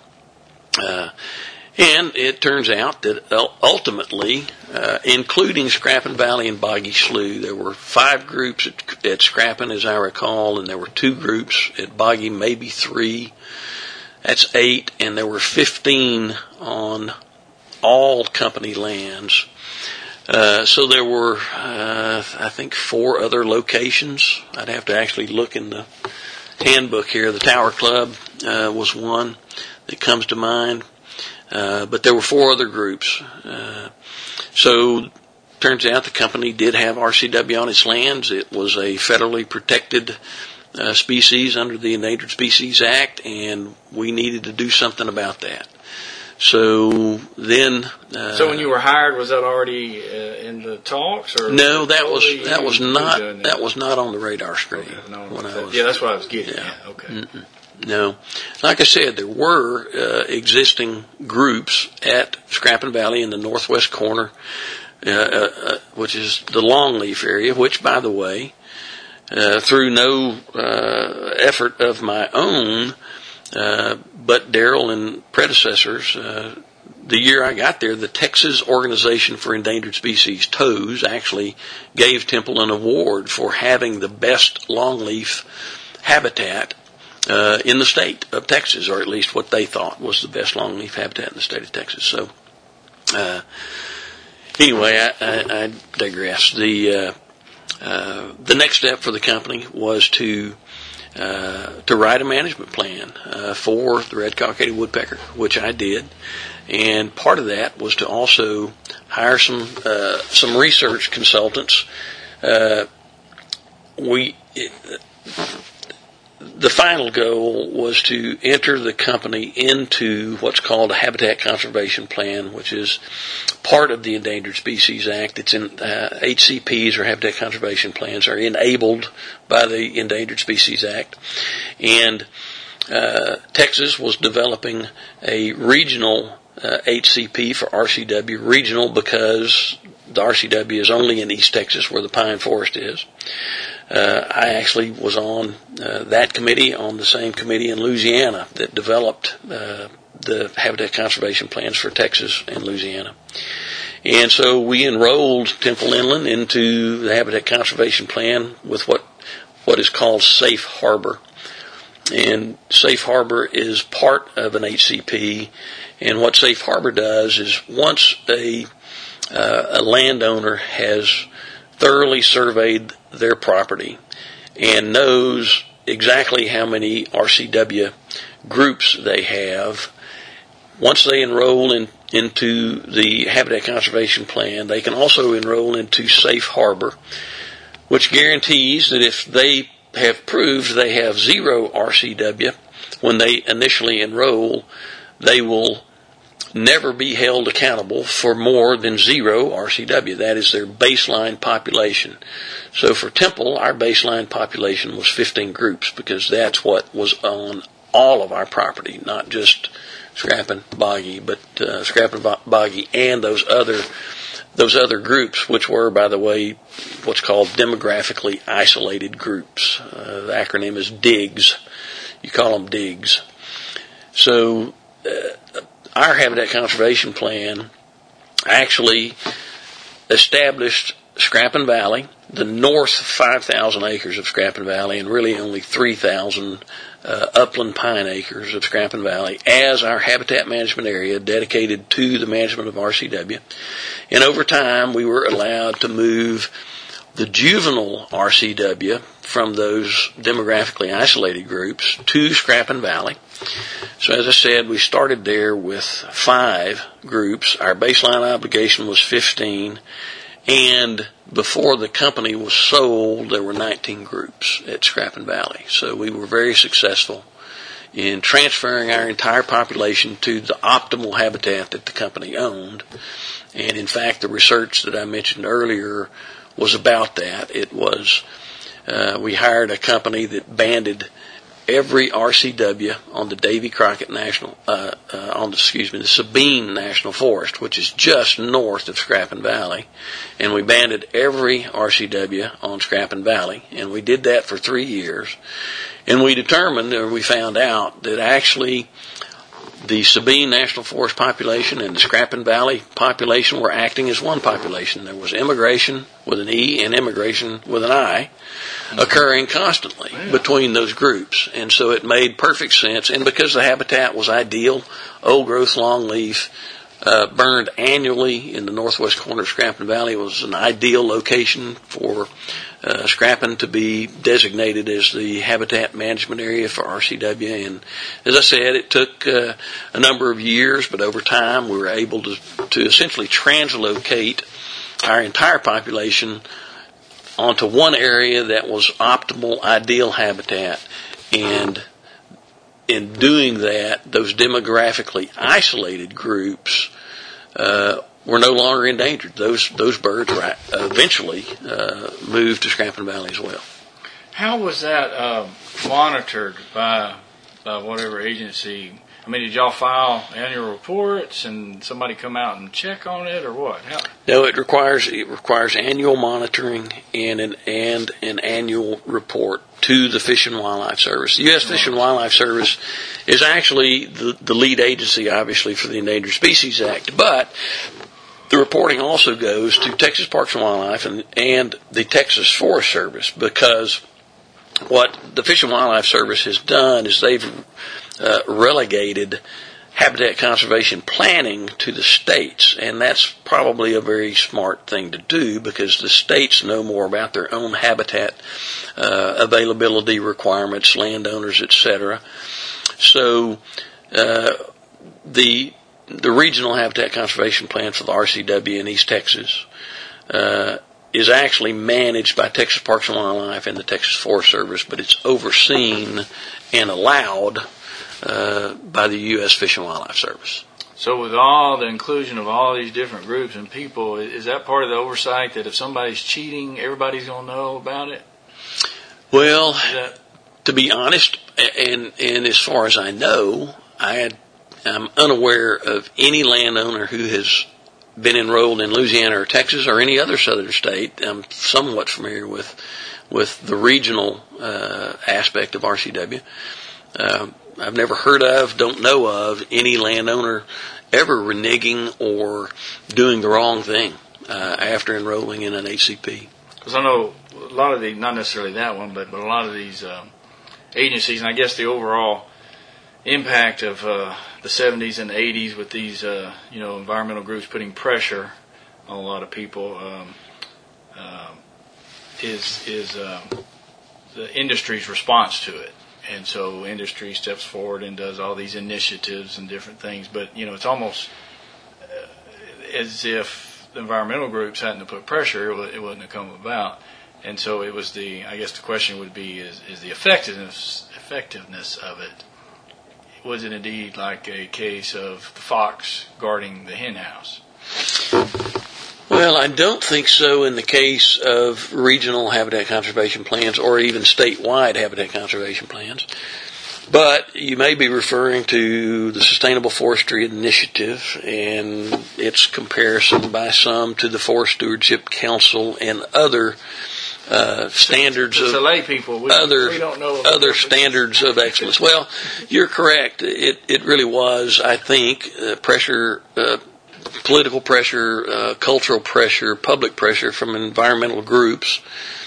And it turns out that ultimately, including Scrappin Valley and Boggy Slough, there were 5 groups at Scrappin, as I recall, and there were 2 groups at Boggy, maybe 3. That's 8, and there were 15 on all company lands. So there were, I think, 4 other locations. I'd have to actually look in the handbook here. The Tower Club was one that comes to mind. But there were 4 other groups. So turns out the company did have RCW on its lands. It was a federally protected species under the Endangered Species Act, and we needed to do something about that. So then, so when you were hired, was that already in the talks? Or no, that was not on the radar screen. Okay, that's what I was getting at. Okay. Mm-mm. No, like I said, there were existing groups at Scrappin Valley in the northwest corner, which is the Longleaf area. Which, by the way, through no effort of my own, but Darrell and predecessors, the year I got there, the Texas Organization for Endangered Species, TOES, actually gave Temple an award for having the best longleaf habitat in the state of Texas, or at least what they thought was the best longleaf habitat in the state of Texas. So, anyway, I digress. The next step for the company was to write a management plan for the red-cockaded woodpecker, which I did, and part of that was to also hire some research consultants. The final goal was to enter the company into what's called a Habitat Conservation Plan, which is part of the Endangered Species Act. It's in HCPs, or Habitat Conservation Plans, are enabled by the Endangered Species Act. And Texas was developing a regional HCP for RCW, regional because the RCW is only in East Texas where the pine forest is. I actually was on that committee, on the same committee in Louisiana that developed the Habitat Conservation Plans for Texas and Louisiana. And so we enrolled Temple Inland into the Habitat Conservation Plan with what is called Safe Harbor. And Safe Harbor is part of an HCP, and what Safe Harbor does is once a landowner has thoroughly surveyed their property and knows exactly how many RCW groups they have, once they enroll into the Habitat Conservation Plan, they can also enroll into Safe Harbor, which guarantees that if they have proved they have 0 RCW when they initially enroll, they will never be held accountable for more than 0 RCW. That is their baseline population. So for Temple, our baseline population was 15 groups, because that's what was on all of our property, not just Scrappin Boggy, but Scrappin Boggy and those other groups, which were, by the way, what's called demographically isolated groups. The acronym is DIGS. You call them DIGS. So our habitat conservation plan actually established Scranton Valley, the north 5,000 acres of Scranton Valley, and really only 3,000 upland pine acres of Scranton Valley as our habitat management area dedicated to the management of RCW. And over time, we were allowed to move the juvenile RCW from those demographically isolated groups to Scranton Valley. So as I said, we started there with 5 groups. Our baseline obligation was 15. And before the company was sold, there were 19 groups at Scranton Valley. So we were very successful in transferring our entire population to the optimal habitat that the company owned. And in fact, the research that I mentioned earlier was about that. It was, we hired a company that banded every RCW on the Davy Crockett National, the Sabine National Forest, which is just north of Scranton Valley, and we banded every RCW on Scranton Valley, and we did that for 3 years, and we determined, or we found out, that actually the Sabine National Forest population and the Scranton Valley population were acting as one population. There was immigration with an E and immigration with an I occurring constantly between those groups. And so it made perfect sense. And because the habitat was ideal, old growth longleaf, burned annually in the northwest corner of Scranton Valley, was an ideal location for Scranton to be designated as the habitat management area for RCW. And as I said, it took a number of years, but over time we were able to essentially translocate our entire population onto one area that was optimal, ideal habitat. And in doing that, those demographically isolated groups were no longer endangered. Those birds were eventually moved to Scranton Valley as well. How was that monitored by whatever agency? I mean, did y'all file annual reports and somebody come out and check on it, or what? No, it requires annual monitoring and an annual report to the Fish and Wildlife Service. The U.S. Fish and Wildlife Service is actually the lead agency, obviously, for the Endangered Species Act, but the reporting also goes to Texas Parks and Wildlife and the Texas Forest Service, because what the Fish and Wildlife Service has done is they've relegated habitat conservation planning to the states, and that's probably a very smart thing to do because the states know more about their own habitat availability requirements, landowners, etc. So the regional habitat conservation plan for the RCW in East Texas is actually managed by Texas Parks and Wildlife and the Texas Forest Service, but it's overseen and allowed by the U.S. Fish and Wildlife Service. So with all the inclusion of all these different groups and people, is that part of the oversight that if somebody's cheating, everybody's going to know about it? Well, to be honest, and as far as I know, I'm unaware of any landowner who has been enrolled in Louisiana or Texas or any other southern state. I'm somewhat familiar with the regional aspect of RCW. I've never heard of, don't know of, any landowner ever reneging or doing the wrong thing after enrolling in an HCP. Because I know a lot of not necessarily that one, but a lot of these agencies, and I guess the overall impact of the 70s and 80s with these environmental groups putting pressure on a lot of people is the industry's response to it. And so industry steps forward and does all these initiatives and different things. But, it's almost as if the environmental groups hadn't to put pressure, it wouldn't have come about. And so it was the question would be, is the effectiveness of it, was it indeed like a case of the fox guarding the hen house? Well, I don't think so in the case of regional habitat conservation plans or even statewide habitat conservation plans. But you may be referring to the Sustainable Forestry Initiative and its comparison by some to the Forest Stewardship Council and other standards to of lay people. We don't know other standards of excellence. Well, you're correct. It really was, I think, pressure, political pressure, cultural pressure, public pressure from environmental groups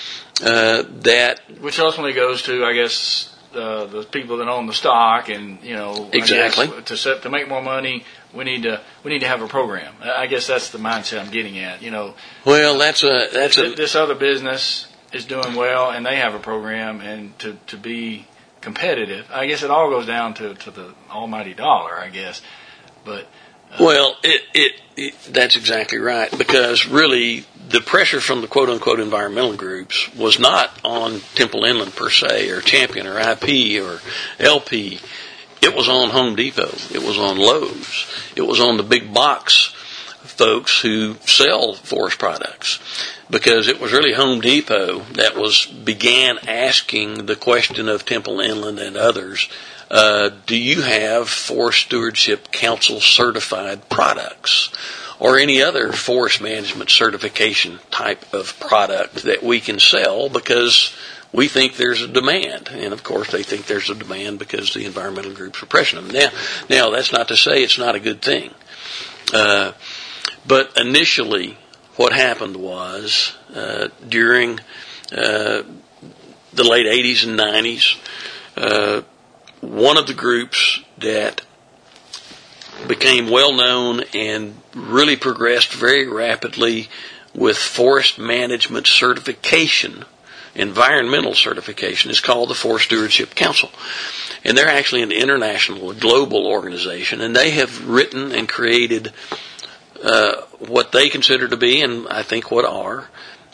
which ultimately goes to, I guess, the people that own the stock, and exactly I guess to make more money. We need to have a program. I guess that's the mindset I'm getting at. Well, that's this other business is doing well, and they have a program, and to be competitive, I guess it all goes down to the almighty dollar, I guess. But well, that's exactly right, because really the pressure from the quote unquote environmental groups was not on Temple Inland per se, or Champion, or IP, or LP. It was on Home Depot. It was on Lowe's. It was on the big box folks who sell forest products, because it was really Home Depot that began asking the question of Temple Inland and others, do you have Forest Stewardship Council certified products or any other forest management certification type of product that we can sell, because we think there's a demand. And of course they think there's a demand because the environmental groups are pressuring them. Now that's not to say it's not a good thing. But initially what happened was, during the late 80s and 90s, one of the groups that became well known and really progressed very rapidly with forest management certification, environmental certification, is called the Forest Stewardship Council. And they're actually an international, global organization, and they have written and created what they consider to be, and I think what are,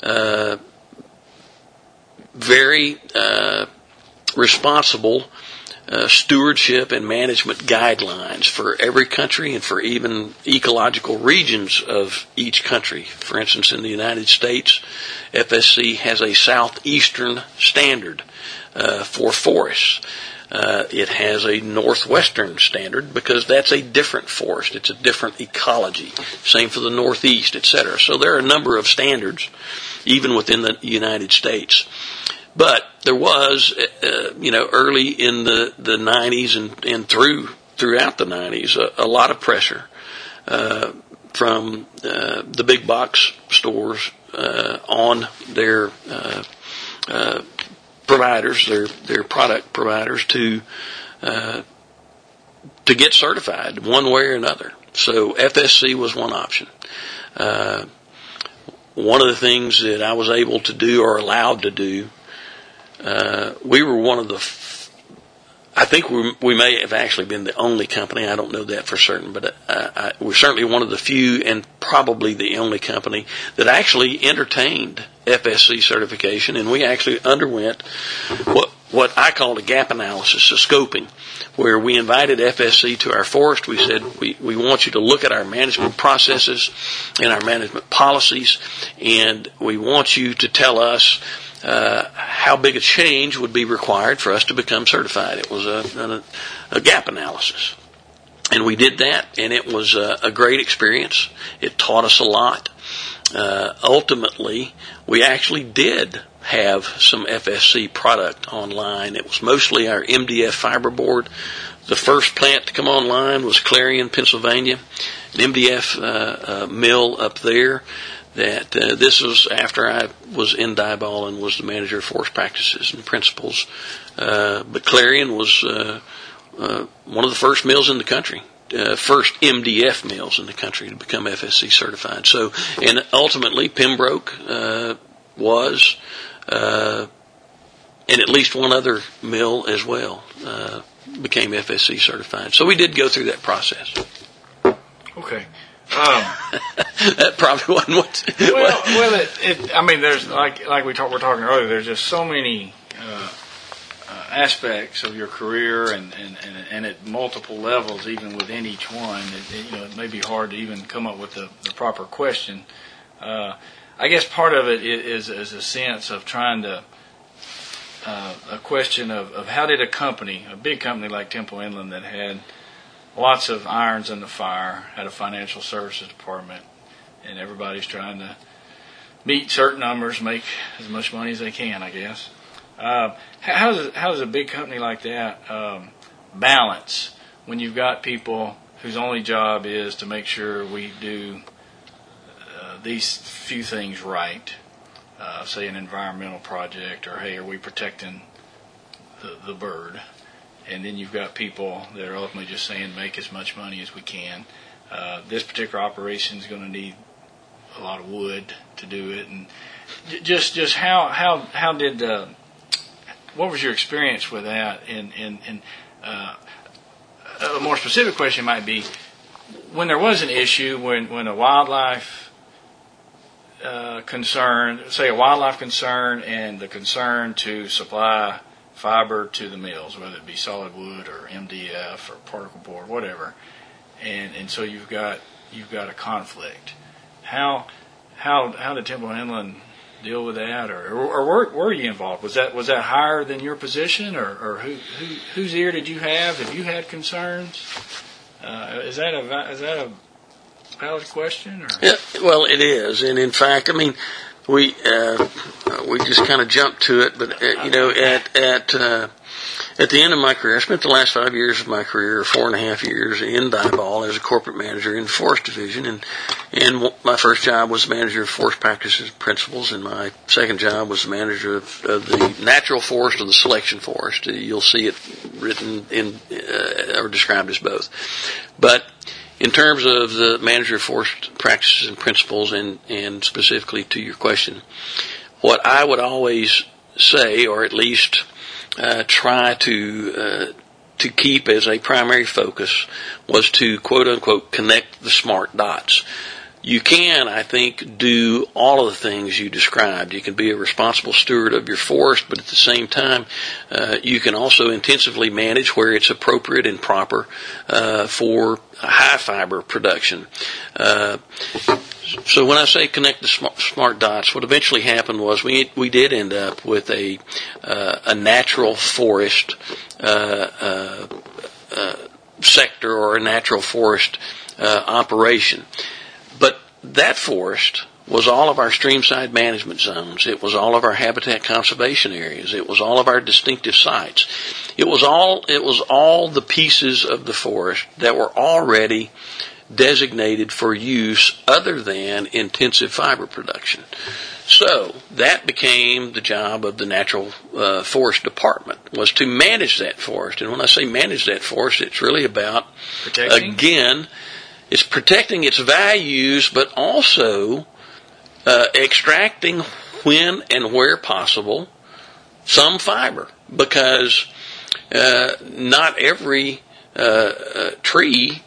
very responsible stewardship and management guidelines for every country and for even ecological regions of each country. For instance, in the United States, FSC has a southeastern standard for forests. It has a northwestern standard because that's a different forest. It's a different ecology. Same for the northeast, etc. So there are a number of standards even within the United States. But there was, early in the 90s and throughout the 90s, a lot of pressure from the big box stores on their providers, their product providers, to get certified one way or another. So FSC was one option. One of the things that I was able to do, or allowed to do, we were one of the, I think we may have actually been the only company, I don't know that for certain, but we're certainly one of the few and probably the only company that actually entertained FSC certification, and we actually underwent what I called a gap analysis, a scoping, where we invited FSC to our forest. We said, we want you to look at our management processes and our management policies, and we want you to tell us how big a change would be required for us to become certified. It was a gap analysis. And we did that, and it was a great experience. It taught us a lot. Ultimately, we actually did have some FSC product online. It was mostly our MDF fiberboard. The first plant to come online was Clarion, Pennsylvania, an MDF mill up there. That this was after I was in Diboll and was the manager of forest practices and principles. But Clarion was one of the first mills in the country, first MDF mills in the country to become FSC certified. So, and ultimately Pembroke was, and at least one other mill as well became FSC certified. So we did go through that process. Okay. That probably wasn't what. I mean, there's like we're talking earlier. There's just so many aspects of your career, and at multiple levels, even within each one. It may be hard to even come up with the proper question. I guess part of it is a sense of trying to a question of how did a big company like Temple Inland that had lots of irons in the fire, had a financial services department, and everybody's trying to meet certain numbers, make as much money as they can, I guess. How does a big company like that balance when you've got people whose only job is to make sure we do these few things right, say an environmental project, or hey, are we protecting the bird? And then you've got people that are ultimately just saying make as much money as we can. This particular operation is going to need a lot of wood to do it, and just how did what was your experience with that? And a more specific question might be, when there was an issue, when a wildlife concern, say a wildlife concern, and the concern to supply fiber to the mills, whether it be solid wood or MDF or particle board, whatever, and so you've got a conflict. How did Temple Inland deal with that, or were you involved? Was that higher than your position, or whose ear did you have if you had concerns? Is that a valid question? Or? Yeah, well, it is, and in fact, I mean, we just kind of jumped to it, but at the end of my career, I spent the last 5 years of my career, 4.5 years in Diboll as a corporate manager in the forest division, and my first job was manager of forest practices and principles, and my second job was manager of the natural forest or the selection forest. You'll see it written in or described as both. But in terms of the manager of forest practices and principles, and specifically to your question, what I would always say, or at least try to keep as a primary focus, was to quote unquote connect the smart dots. You can, I think, do all of the things you described. You can be a responsible steward of your forest, but at the same time, you can also intensively manage where it's appropriate and proper for high fiber production. So when I say connect the smart dots, what eventually happened was we did end up with a natural forest sector, or a natural forest operation. But that forest was all of our streamside management zones. It was all of our habitat conservation areas. It was all of our distinctive sites. It was all the pieces of the forest that were already designated for use other than intensive fiber production. So that became the job of the Natural Forest Department, was to manage that forest. And when I say manage that forest, it's really about, again, it's protecting its values, but also extracting, when and where possible, some fiber, because not every tree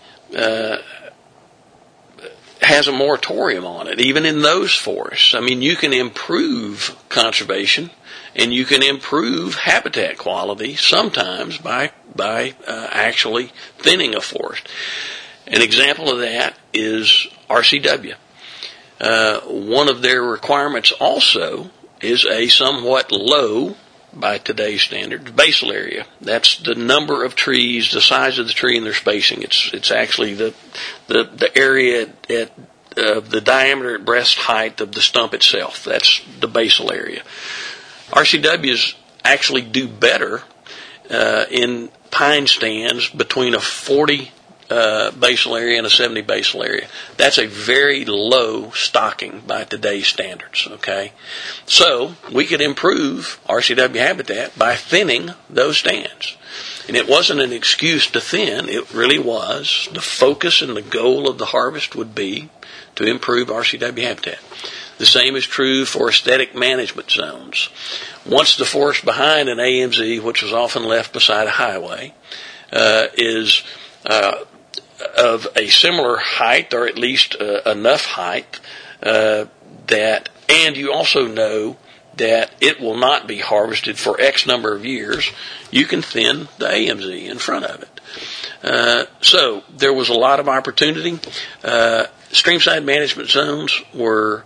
has a moratorium on it, even in those forests. I mean, you can improve conservation and you can improve habitat quality sometimes by actually thinning a forest. An example of that is RCW. One of their requirements also is a somewhat low, by today's standards, basal area. That's the number of trees, the size of the tree, and their spacing. It's actually the area at the diameter at breast height of the stump itself. That's the basal area. RCWs actually do better in pine stands between a 40 basal area and a 70 basal area. That's a very low stocking by today's standards, okay? So we could improve RCW habitat by thinning those stands. And it wasn't an excuse to thin, it really was. The focus and the goal of the harvest would be to improve RCW habitat. The same is true for aesthetic management zones. Once the forest behind an AMZ, which was often left beside a highway, is of a similar height, or at least enough height, that, and you also know that it will not be harvested for X number of years, you can thin the AMZ in front of it. So there was a lot of opportunity. Streamside management zones were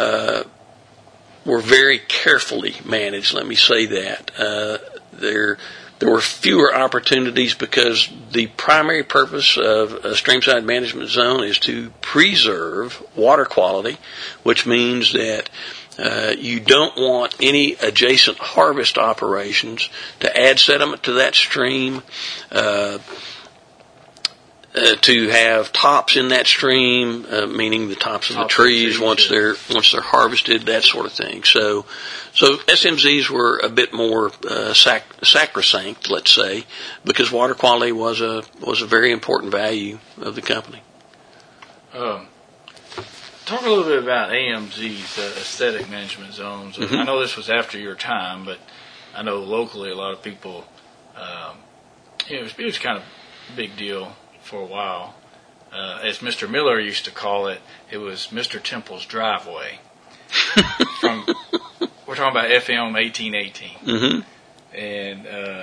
very carefully managed. Let me say that. There were fewer opportunities because the primary purpose of a streamside management zone is to preserve water quality, which means that You don't want any adjacent harvest operations to add sediment to that stream, to have tops in that stream, meaning the tops of the trees once they're harvested, that sort of thing. So SMZs were a bit more sacrosanct, let's say, because water quality was a very important value of the company. Talk a little bit about AMZ's aesthetic management zones. Mm-hmm. I know this was after your time, but I know locally a lot of people, it was kind of a big deal for a while. As Mr. Miller used to call it, it was Mr. Temple's driveway. We're talking about FM 1818. Mm-hmm. And,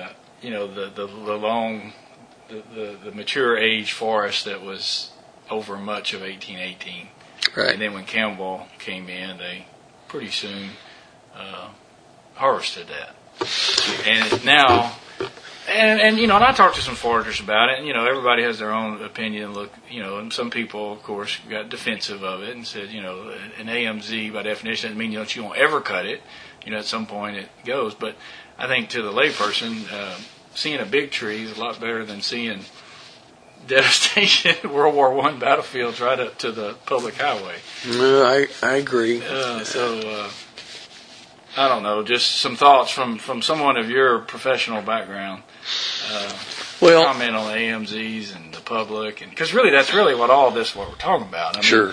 the mature age forest that was over much of 1818. Right. And then when Campbell came in, they pretty soon harvested that. And now, and I talked to some foragers about it, and, everybody has their own opinion. Look, and some people, of course, got defensive of it and said, an AMZ by definition doesn't mean you won't ever cut it. At some point it goes. But I think to the layperson, seeing a big tree is a lot better than seeing devastation World War I battlefields right up to the public highway. No, I agree. I don't know, just some thoughts from someone of your professional background. Comment on AMZs and the public, and because really that's really what we're talking about. Sure.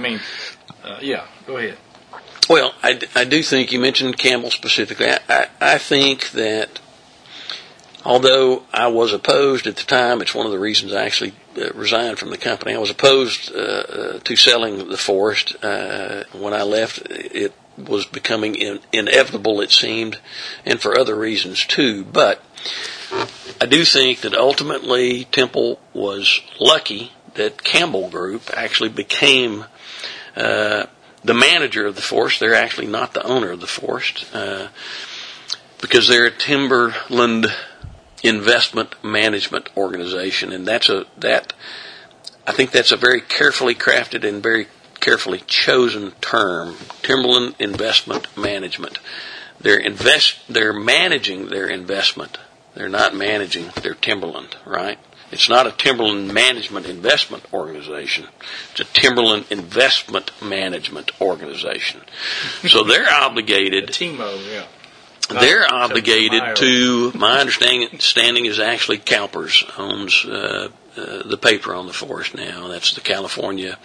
Go ahead. Well, I do think you mentioned Campbell specifically. I think that although I was opposed at the time, it's one of the reasons I actually resigned from the company. I was opposed to selling the forest. When I left, it was becoming inevitable, it seemed, and for other reasons too. But I do think that ultimately Temple was lucky that Campbell Group actually became the manager of the forest. They're actually not the owner of the forest because they're a timberland investment management organization, and I think that's a very carefully crafted and very carefully chosen term. Timberland investment management. They're managing their investment. They're not managing their timberland, right? It's not a timberland management investment organization. It's a timberland investment management organization. So they're obligated. TIMO, yeah. They're obligated to, my understanding is actually CalPERS owns the paper on the forest now. That's the California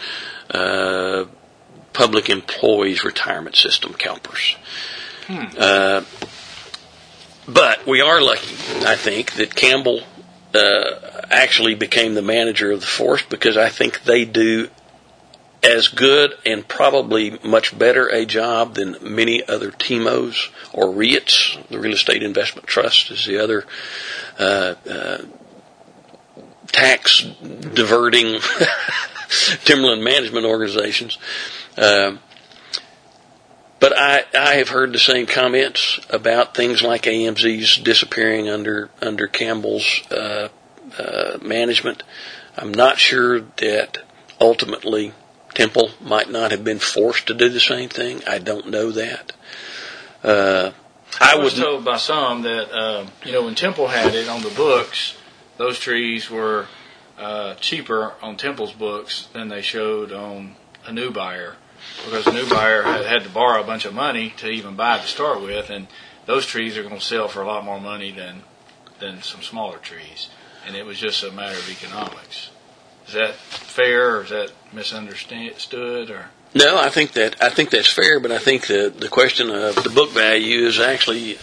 Public Employees Retirement System, CalPERS. But we are lucky, I think, that Campbell actually became the manager of the forest, because I think they do as good and probably much better a job than many other TIMOs or REITs. The Real Estate Investment Trust is the other tax diverting timberland management organizations. But I have heard the same comments about things like AMZ's disappearing under Campbell's management. I'm not sure that ultimately Temple might not have been forced to do the same thing. I don't know that. I was told by some that when Temple had it on the books, those trees were cheaper on Temple's books than they showed on a new buyer, because a new buyer had to borrow a bunch of money to even buy to start with, and those trees are going to sell for a lot more money than some smaller trees, and it was just a matter of economics. Is that fair, or is that misunderstood, or? No, I think that's fair, but I think the question of the book value is actually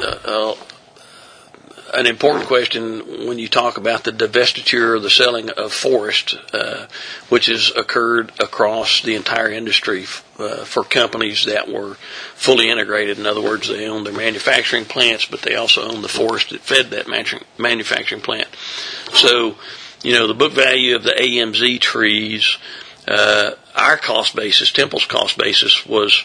an important question when you talk about the divestiture or the selling of forest, which has occurred across the entire industry for companies that were fully integrated. In other words, they own their manufacturing plants, but they also own the forest that fed that manufacturing plant. So, the book value of the AMZ trees, our cost basis, Temple's cost basis, was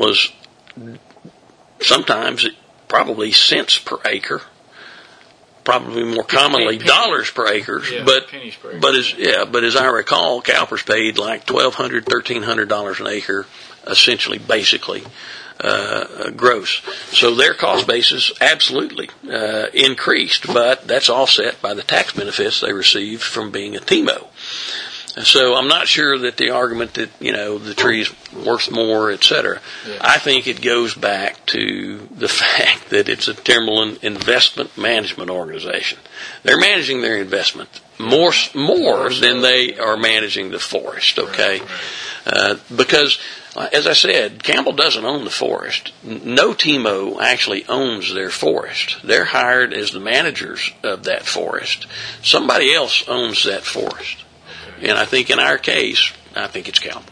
sometimes probably cents per acre. Probably more commonly dollars per acre, but as I recall, CalPERS paid like $1,200, $1,300 an acre, essentially, basically, gross. So their cost basis absolutely increased, but that's offset by the tax benefits they received from being a TIMO. So I'm not sure that the argument that, the tree's worth more, et cetera. Yeah. I think it goes back to the fact that it's a timberland investment management organization. They're managing their investment more than they are managing the forest, okay? Right. Because, as I said, Campbell doesn't own the forest. No TIMO actually owns their forest. They're hired as the managers of that forest. Somebody else owns that forest. And I think in our case, I think it's CalPERS.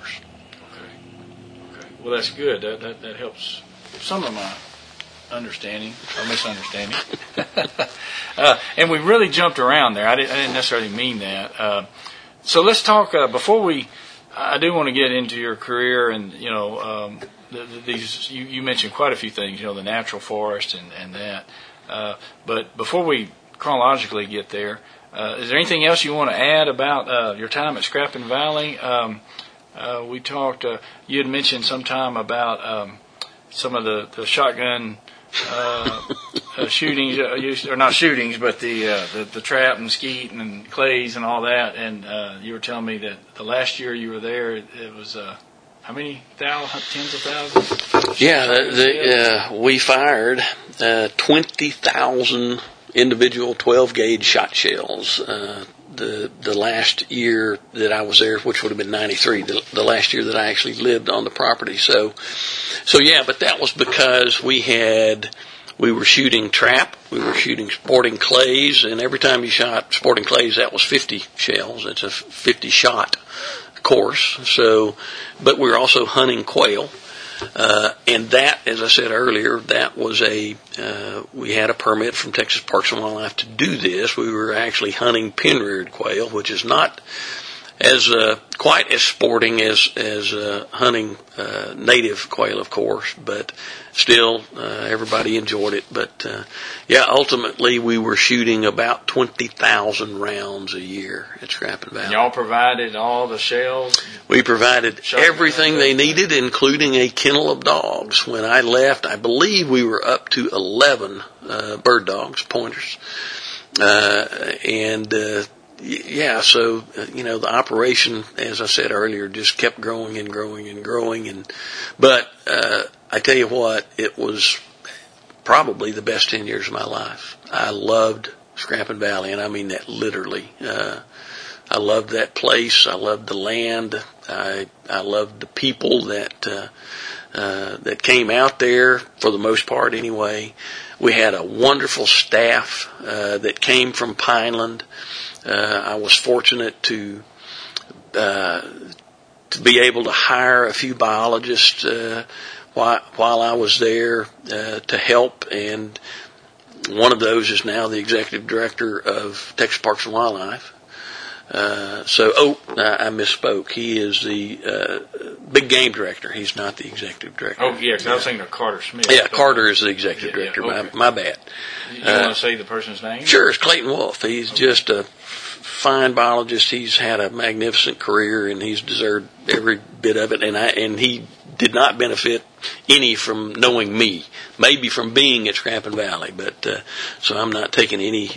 Okay. Well, that's good. That helps some of my understanding or misunderstanding. And we really jumped around there. I didn't necessarily mean that. So let's talk before I do want to get into your career and these. You mentioned quite a few things. The natural forest and that. But before we chronologically get there. Is there anything else you want to add about your time at Scrappin Valley? We talked. You had mentioned sometime about some of the shotgun shootings, or not shootings, but the trap and skeet and clays and all that. And you were telling me that the last year you were there, it was how many tens of thousands? Yeah, we fired 20,000. Individual 12-gauge shot shells. The last year that I was there, which would have been 93, the last year that I actually lived on the property. So yeah, but that was because we were shooting trap, we were shooting sporting clays, and every time you shot sporting clays, that was 50 shells. It's a 50 shot course. So, but we were also hunting quail. And that, as I said earlier, that was we had a permit from Texas Parks and Wildlife to do this. We were actually hunting pin-reared quail, which is not as quite as sporting as hunting native quail, of course, but still everybody enjoyed it. But ultimately we were shooting about 20,000 rounds a year at Scrappin Valley. And y'all provided all the shells? We provided everything they needed, including a kennel of dogs. When I left, I believe we were up to 11 bird dogs, pointers, so, the operation, as I said earlier, just kept growing and growing and growing. But I tell you what, it was probably the best 10 years of my life. I loved Scrappin Valley, and I mean that literally. I loved that place. I loved the land. I loved the people that came out there, for the most part anyway. We had a wonderful staff that came from Pineland. I was fortunate to be able to hire a few biologists while I was there to help, and one of those is now the executive director of Texas Parks and Wildlife. I misspoke. He is the big game director. He's not the executive director. Oh, yeah, because I was thinking of Carter Smith. Yeah, Carter is the executive director. Okay. My bad. You want to say the person's name? Sure, it's Clayton Wolf. He's just a fine biologist. He's had a magnificent career, and he's deserved every bit of it. And he did not benefit any from knowing me, maybe from being at Scrappin Valley. But so I'm not taking any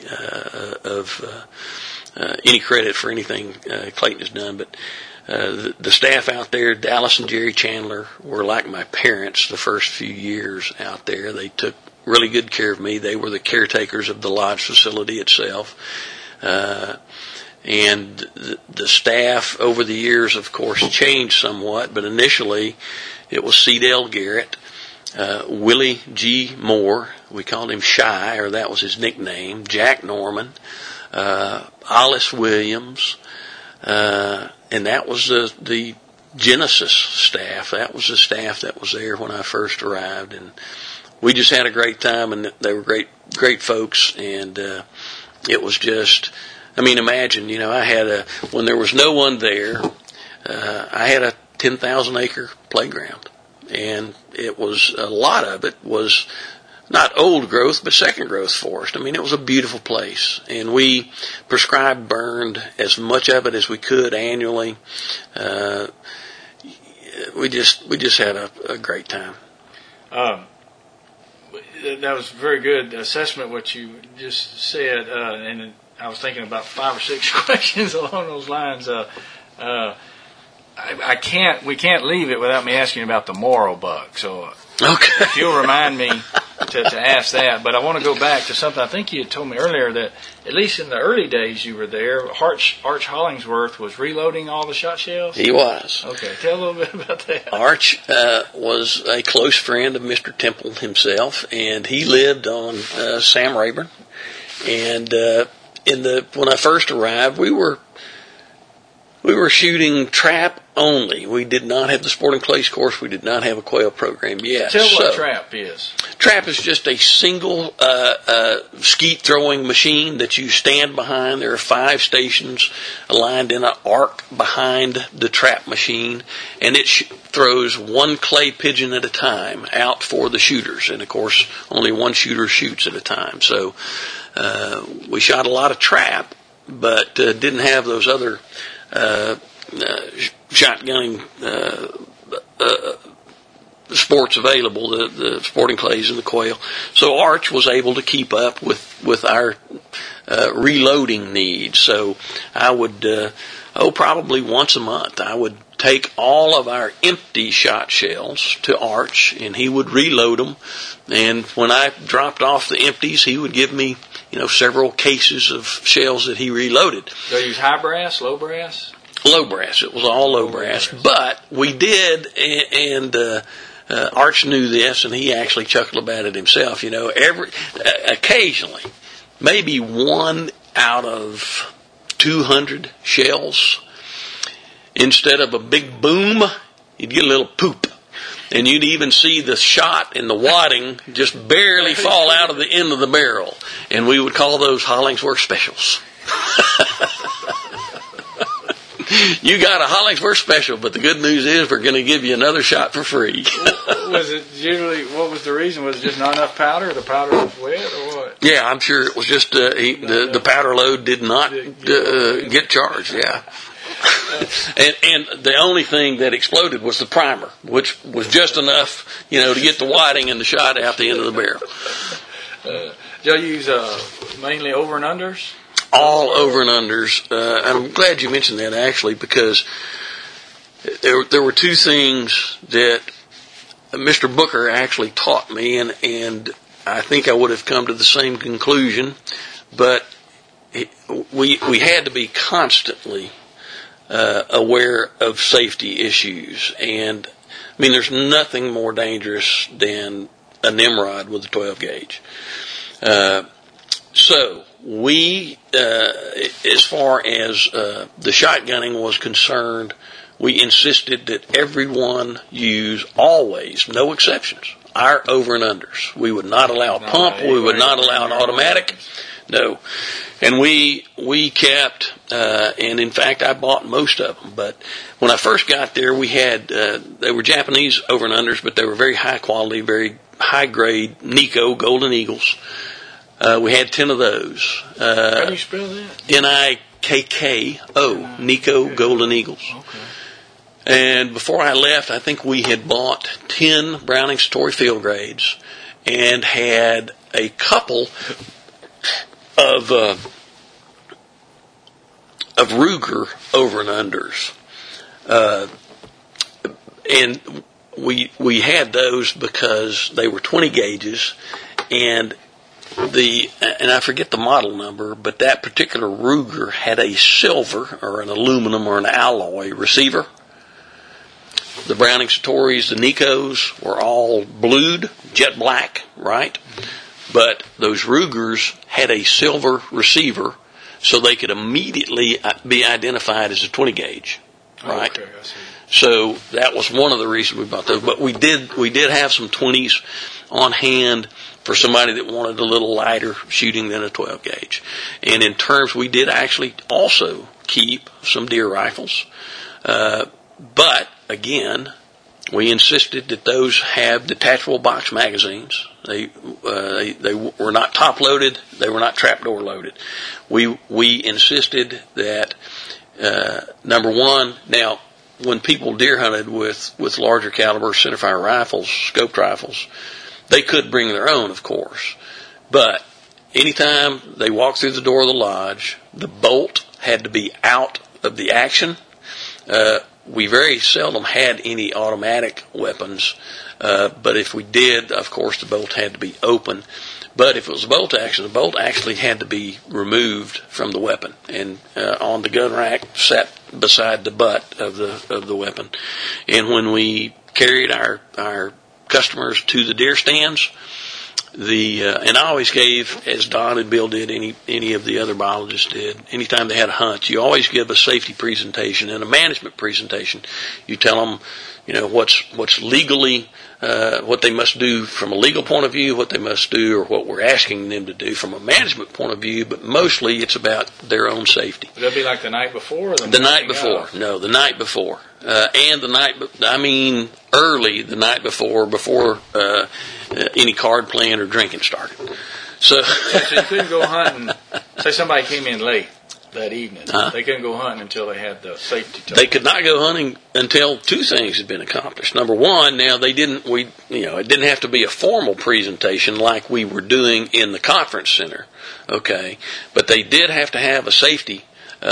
credit for anything Clayton has done. But the staff out there, Dallas and Jerry Chandler, were like my parents the first few years out there. They took really good care of me. They were the caretakers of the lodge facility itself. And the staff over the years, of course, changed somewhat, but initially it was C. Dale Garrett, Willie G. Moore, we called him Shy, or that was his nickname, Jack Norman, Alice Williams, and that was the Genesis staff. That was the staff that was there when I first arrived, and we just had a great time, and they were great folks, and it was just, imagine, when there was no one there, I had a 10,000 acre playground, and it was, a lot of it was not old growth, but second growth forest. It was a beautiful place, and we prescribed burned as much of it as we could annually. We just had a great time. That was very good assessment, what you just said, and I was thinking about 5 or 6 questions along those lines. We can't leave it without me asking about the moral bug. So okay. If you'll remind me to ask that. But I want to go back to something I think you had told me earlier, that at least in the early days you were there, Arch Hollingsworth was reloading all the shot shells? He was. Okay, tell a little bit about that. Arch was a close friend of Mr. Temple himself, and he lived on Sam Rayburn. And when I first arrived, we were shooting trap only. We did not have the sporting clays course. We did not have a quail program yet. Tell what trap is. Trap is just a single skeet throwing machine that you stand behind. There are 5 stations aligned in an arc behind the trap machine, and it throws 1 clay pigeon at a time out for the shooters. And of course, only 1 shooter shoots at a time. So we shot a lot of trap, but didn't have those other shotgunning sports available, the sporting clays and the quail. So Arch was able to keep up with our reloading needs. So I would, probably once a month, I would take all of our empty shot shells to Arch, and he would reload them. And when I dropped off the empties, he would give me, several cases of shells that he reloaded. Do you use high brass, low brass? Low brass. It was all low brass. But we did, and Arch knew this, and he actually chuckled about it himself. Occasionally, maybe 1 out of 200 shells, instead of a big boom, you'd get a little poop. And you'd even see the shot in the wadding just barely fall out of the end of the barrel. And we would call those Hollingsworth specials. You got a Hollingsworth special, but the good news is we're going to give you another shot for free. Was it usually, what was the reason? Was it just not enough powder? The powder was wet or what? Yeah, I'm sure it was just the powder load did not get charged, yeah. And the only thing that exploded was the primer, which was just enough, to get the wadding and the shot out the end of the barrel. Do you use mainly over and unders? All over and unders. I'm glad you mentioned that, actually, because there were 2 things that Mr. Booker actually taught me, and I think I would have come to the same conclusion, but we had to be constantly aware of safety issues. And I mean, there's nothing more dangerous than a Nimrod with a 12 gauge. So we, as far as the shotgunning was concerned, we insisted that everyone use always, no exceptions, our over and unders. We would not allow pump. We would not allow an automatic. No. And we kept, and in fact I bought most of them, but when I first got there we had, they were Japanese over and unders, but they were very high quality, very high grade Nikko Golden Eagles. We had 10 of those. How do you spell that? Nikko, Nikko Golden Eagles. Okay. And before I left, I think we had bought 10 Browning Satori field grades and had a couple of Ruger over and unders. And we had those because they were 20 gauges, and I forget the model number, but that particular Ruger had a silver or an aluminum or an alloy receiver. The Browning Satoris, the Nikkos were all blued, jet black, right? But those Rugers had a silver receiver, so they could immediately be identified as a 20 gauge, right? Okay, I see. So that was one of the reasons we bought those. But we did have some 20s on hand for somebody that wanted a little lighter shooting than a 12 gauge. And in terms, we did actually also keep some deer rifles. But again, we insisted that those have detachable box magazines. They were not top loaded. They were not trapdoor loaded. We insisted that, number one, now when people deer hunted with larger caliber centerfire rifles, scoped rifles, they could bring their own, of course. But anytime they walked through the door of the lodge, the bolt had to be out of the action. We very seldom had any automatic weapons, but if we did, of course, the bolt had to be open. But if it was a bolt action, the bolt actually had to be removed from the weapon and on the gun rack sat beside the butt of the weapon. And when we carried our customers to the deer stands, and I always gave, as Don and Bill did, any of the other biologists did, anytime they had a hunt, you always give a safety presentation and a management presentation. You tell them, what's legally, what they must do from a legal point of view, what they must do, or what we're asking them to do from a management point of view, but mostly it's about their own safety. Would that be like the night before? Or the night before. No, the night before. And early the night before any card playing or drinking started. So you couldn't go hunting. Say somebody came in late that evening. They couldn't go hunting until they had the safety talk. They could not go hunting until two things had been accomplished. Number one, now it didn't have to be a formal presentation like we were doing in the conference center, okay? But they did have to have a safety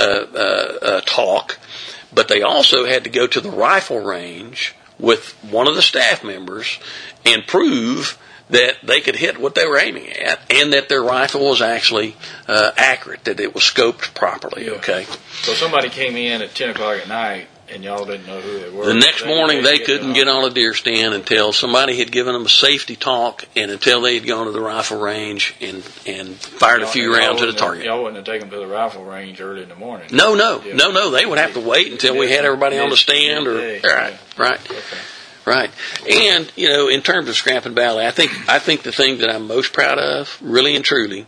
talk. But they also had to go to the rifle range with one of the staff members and prove that they could hit what they were aiming at and that their rifle was actually accurate, that it was scoped properly, okay? So somebody came in at 10 o'clock at night and y'all didn't know who they were. The next morning they couldn't get on a deer stand until somebody had given them a safety talk and until they had gone to the rifle range and fired a few rounds at a target. Y'all wouldn't have taken them to the rifle range early in the morning. No. They would have to wait until we had everybody on the stand. Right. Okay. Right. And, in terms of Scranton Valley, I think the thing that I'm most proud of, really and truly,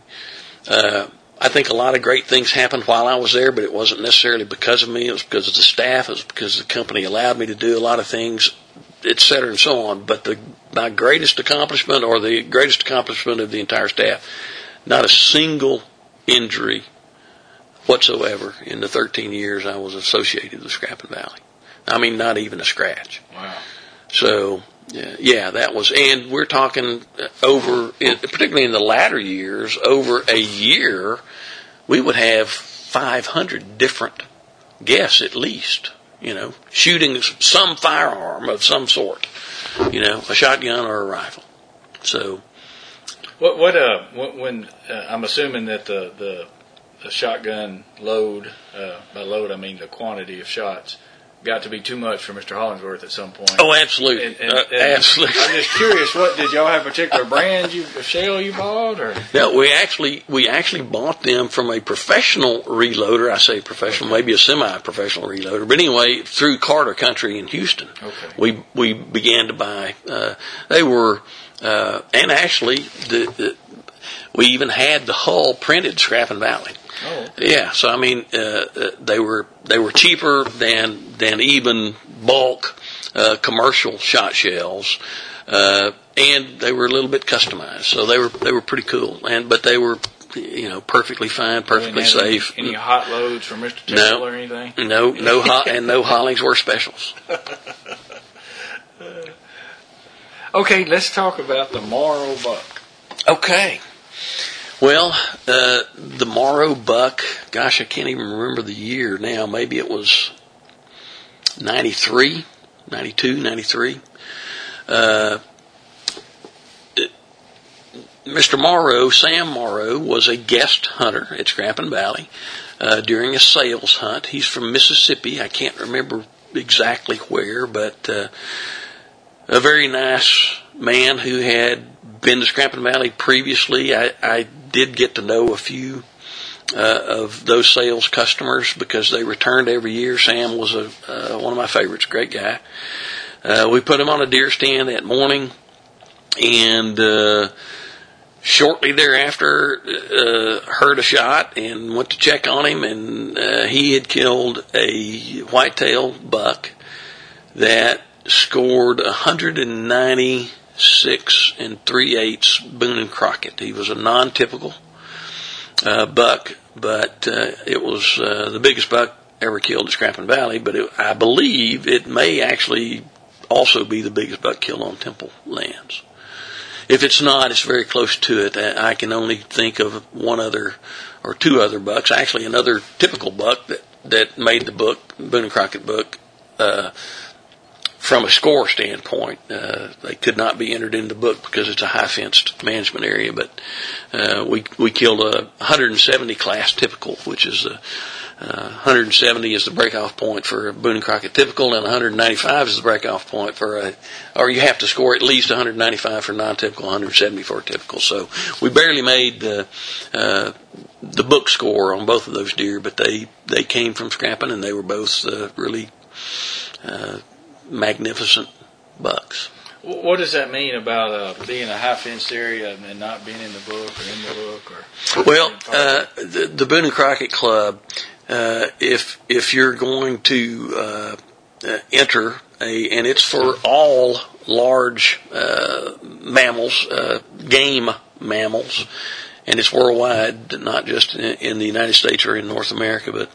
I think a lot of great things happened while I was there, but it wasn't necessarily because of me. It was because of the staff. It was because the company allowed me to do a lot of things, et cetera, and so on. But my greatest accomplishment, or the greatest accomplishment of the entire staff, not a single injury whatsoever in the 13 years I was associated with Scranton Valley. I mean, not even a scratch. Wow. So, that was, and we're talking particularly in the latter years, over a year, we would have 500 different guests at least, shooting some firearm of some sort, a shotgun or a rifle. So, when I'm assuming that the shotgun load, by load I mean the quantity of shots, got to be too much for Mr. Hollingsworth at some point. Oh, absolutely. And absolutely. I'm just curious, did y'all have a particular brand of shell you bought? Or? No, we actually bought them from a professional reloader. I say professional, maybe a semi-professional reloader. But anyway, through Carter Country in Houston. Okay. We began to buy, they were, and actually, we even had the hull printed Scranton Valley. Oh. Yeah, so I mean, they were cheaper than even bulk commercial shot shells, and they were a little bit customized. So they were pretty cool, but they were perfectly fine, perfectly safe. Any hot loads from Mr. Temple or anything? No hot and no Hollingsworth specials. Okay, let's talk about the Morrow buck. Okay. Well, the Morrow buck, gosh, I can't even remember the year now. Maybe it was 92, 93. Mr. Morrow, Sam Morrow, was a guest hunter at Scranton Valley during a sales hunt. He's from Mississippi. I can't remember exactly where, but a very nice man who had been to Scranton Valley previously. I did get to know a few of those sales customers because they returned every year. Sam was one of my favorites, great guy. We put him on a deer stand that morning, and shortly thereafter heard a shot and went to check on him, and he had killed a whitetail buck that scored 196 3/8 Boone and Crockett. He was a non-typical buck, but it was the biggest buck ever killed at Scrappin Valley, but I believe it may actually also be the biggest buck killed on Temple lands. If it's not, it's very close to it. I can only think of one other or two other bucks. Actually, another typical buck that made the book, Boone and Crockett book, from a score standpoint. They could not be entered in the book because it's a high fenced management area, but we killed a 170 class typical, which is 170 is the breakoff point for a Boone and Crockett typical, and 195 is the breakoff point for or you have to score at least 195 for non-typical, 170 for a typical. So we barely made the book score on both of those deer, but they came from Scrappin, and they were both really magnificent bucks. What does that mean about being a high-fenced area and not being in the book or in the book? Well, the Boone and Crockett Club, if you're going to enter and it's for all large mammals, game mammals, and it's worldwide, not just in the United States or in North America, but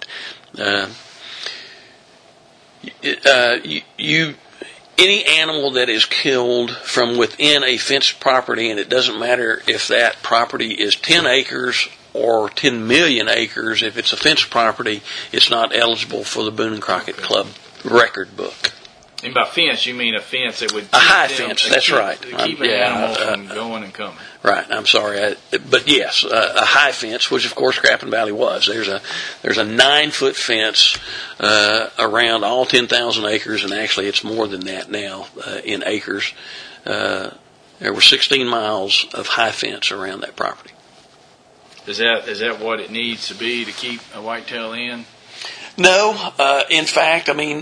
any animal that is killed from within a fenced property, and it doesn't matter if that property is 10 acres or 10 million acres, if it's a fenced property, it's not eligible for the Boone and Crockett Club record book. And by fence, you mean a fence that would a high fence? That's right. Keep an animal from going and coming. Right. I'm sorry, but yes, a high fence, which of course Scrappin Valley was. There's a 9-foot fence around all 10,000 acres, and actually it's more than that now in acres. There were 16 miles of high fence around that property. Is that what it needs to be to keep a whitetail in? No. In fact, I mean,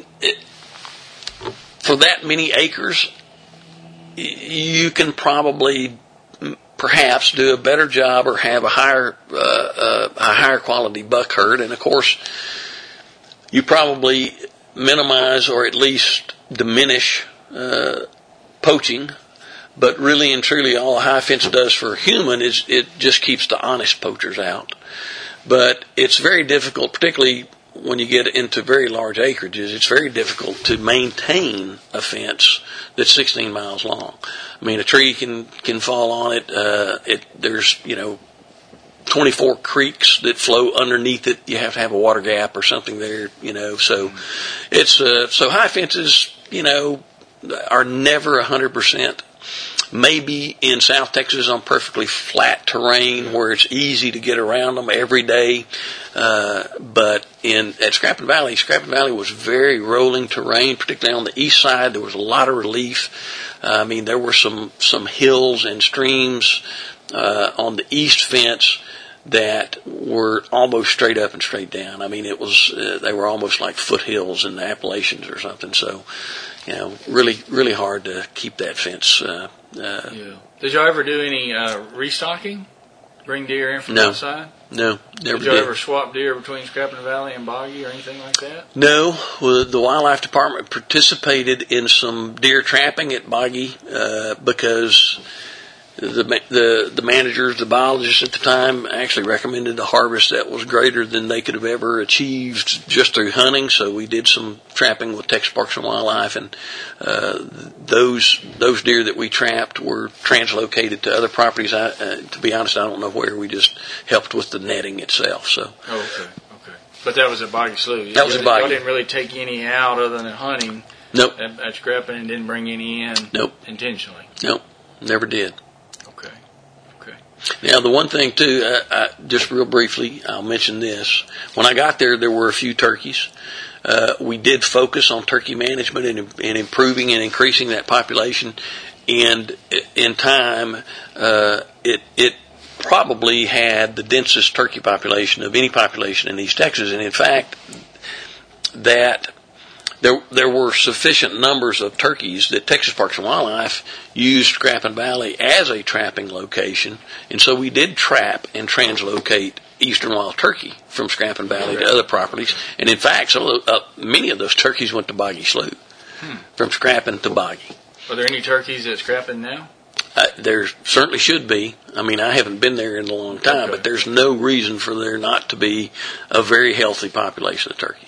for that many acres, you can probably perhaps do a better job or have a higher quality buck herd, and of course, you probably minimize or at least diminish poaching. But really and truly, all a high fence does for a human is it just keeps the honest poachers out. But it's very difficult, particularly when you get into very large acreages, it's very difficult to maintain a fence that's 16 miles long. I mean, a tree can fall on it. There's 24 creeks that flow underneath it. You have to have a water gap or something there. So it's so high fences are never 100%. Maybe in South Texas on perfectly flat terrain where it's easy to get around them every day. But at Scrappin Valley was very rolling terrain, particularly on the east side. There was a lot of relief. I mean, there were some hills and streams on the east fence that were almost straight up and straight down. I mean, they were almost like foothills in the Appalachians or something. So, really, really hard to keep that fence. Did y'all ever do any restocking? Bring deer in from outside? No, never did. Did y'all ever swap deer between Scrappin Valley and Boggy or anything like that? No. Well, the Wildlife Department participated in some deer trapping at Boggy because the managers, the biologists at the time, actually recommended a harvest that was greater than they could have ever achieved just through hunting. So we did some trapping with Texas Parks and Wildlife, and those deer that we trapped were translocated to other properties. To be honest, I don't know where. We just helped with the netting itself. So. Okay. But that was at Boggy Slough. That was at Boggy. Y'all didn't really take any out other than hunting. Nope. At Scrappin, and didn't bring any in. Nope. Intentionally. Nope. Never did. Okay. Now, the one thing, too, just real briefly, I'll mention this. When I got there were a few turkeys. We did focus on turkey management and improving and increasing that population. And in time, it probably had the densest turkey population of any population in East Texas. And in fact, that there were sufficient numbers of turkeys that Texas Parks and Wildlife used Scrappin Valley as a trapping location, and so we did trap and translocate eastern wild turkey from Scrappin Valley to other properties. And in fact, many of those turkeys went to Boggy Slough, from Scrappin to Boggy. Are there any turkeys at Scrappin now? There certainly should be. I mean, I haven't been there in a long time, but there's no reason for there not to be a very healthy population of turkeys.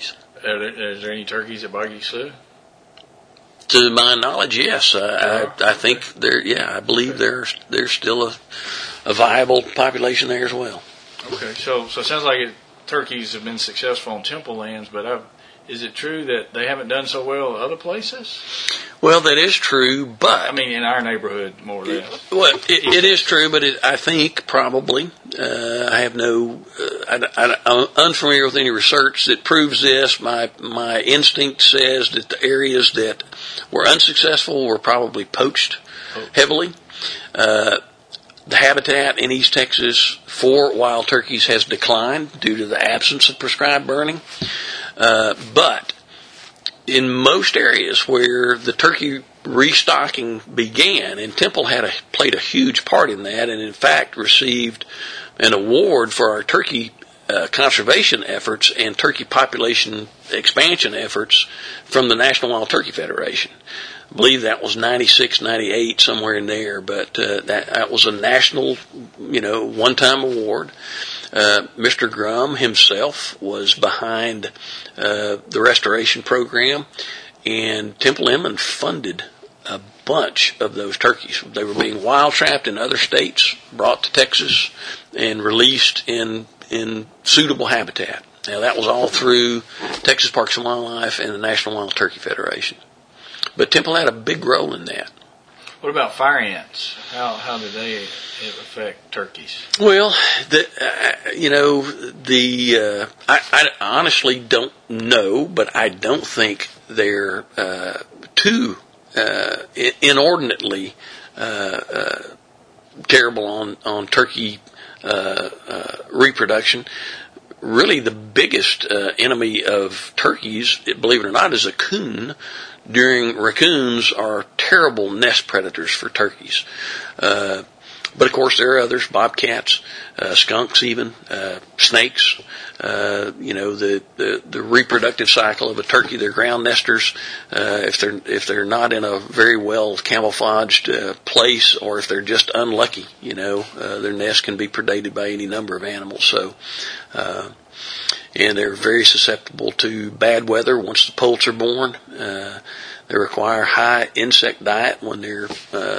Is there any turkeys at Boggy Slough? To my knowledge, yes. I think there. Yeah, I believe there's still a viable population there as well. Okay, so it sounds like turkeys have been successful on Temple lands, but is it true that they haven't done so well other places? Well, that is true, but I mean, in our neighborhood, more or less. Well, it is true, but I think probably I have no. I'm unfamiliar with any research that proves this. My instinct says that the areas that were unsuccessful were probably poached heavily. The habitat in East Texas for wild turkeys has declined due to the absence of prescribed burning. But in most areas where the turkey restocking began, and Temple played a huge part in that, and in fact received an award for our turkey conservation efforts and turkey population expansion efforts from the National Wild Turkey Federation. I believe that was 96, 98, somewhere in there, but that was a national, one-time award. Mr. Grum himself was behind the restoration program, and Temple Inman funded a bunch of those turkeys. They were being wild trapped in other states, brought to Texas, and released in suitable habitat. Now, that was all through Texas Parks and Wildlife and the National Wild Turkey Federation. But Temple had a big role in that. What about fire ants? How do they affect turkeys? Well, I honestly don't know, but I don't think they're too inordinately terrible on turkey reproduction. Really, the biggest enemy of turkeys, believe it or not, is a coon. Raccoons are terrible nest predators for turkeys. But of course there are others, bobcats, skunks even, snakes. The reproductive cycle of a turkey, they're ground nesters. If they're not in a very well camouflaged place, or if they're just unlucky, their nest can be predated by any number of animals. So, and they're very susceptible to bad weather once the poults are born. They require high insect diet when they're,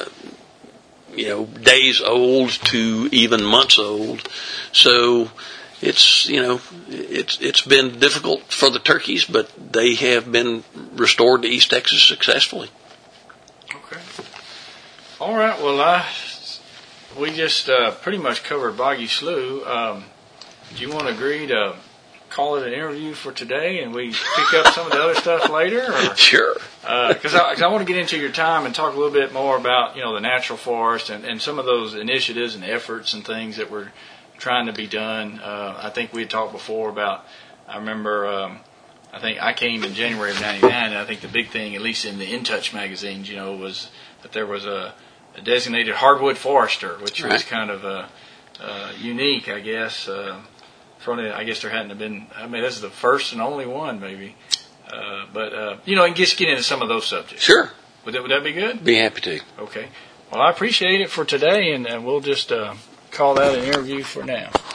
days old to even months old. So it's been difficult for the turkeys, but they have been restored to East Texas successfully. Okay. All right. Well, we just pretty much covered Boggy Slough. Do you want to agree to call it an interview for today, and we pick up some of the other stuff later? Or? Sure. Because I want to get into your time and talk a little bit more about the natural forest and some of those initiatives and efforts and things that were trying to be done. I think we had talked before about. I remember. I think I came in January of '99, and I think the big thing, at least in the In Touch magazines, was that there was a designated hardwood forester, which was kind of unique, I guess. I guess there hadn't been. I mean, this is the first and only one, maybe. And just get into some of those subjects. Sure. Would that be good? Be happy to. Okay. Well, I appreciate it for today, and we'll just call that an interview for now.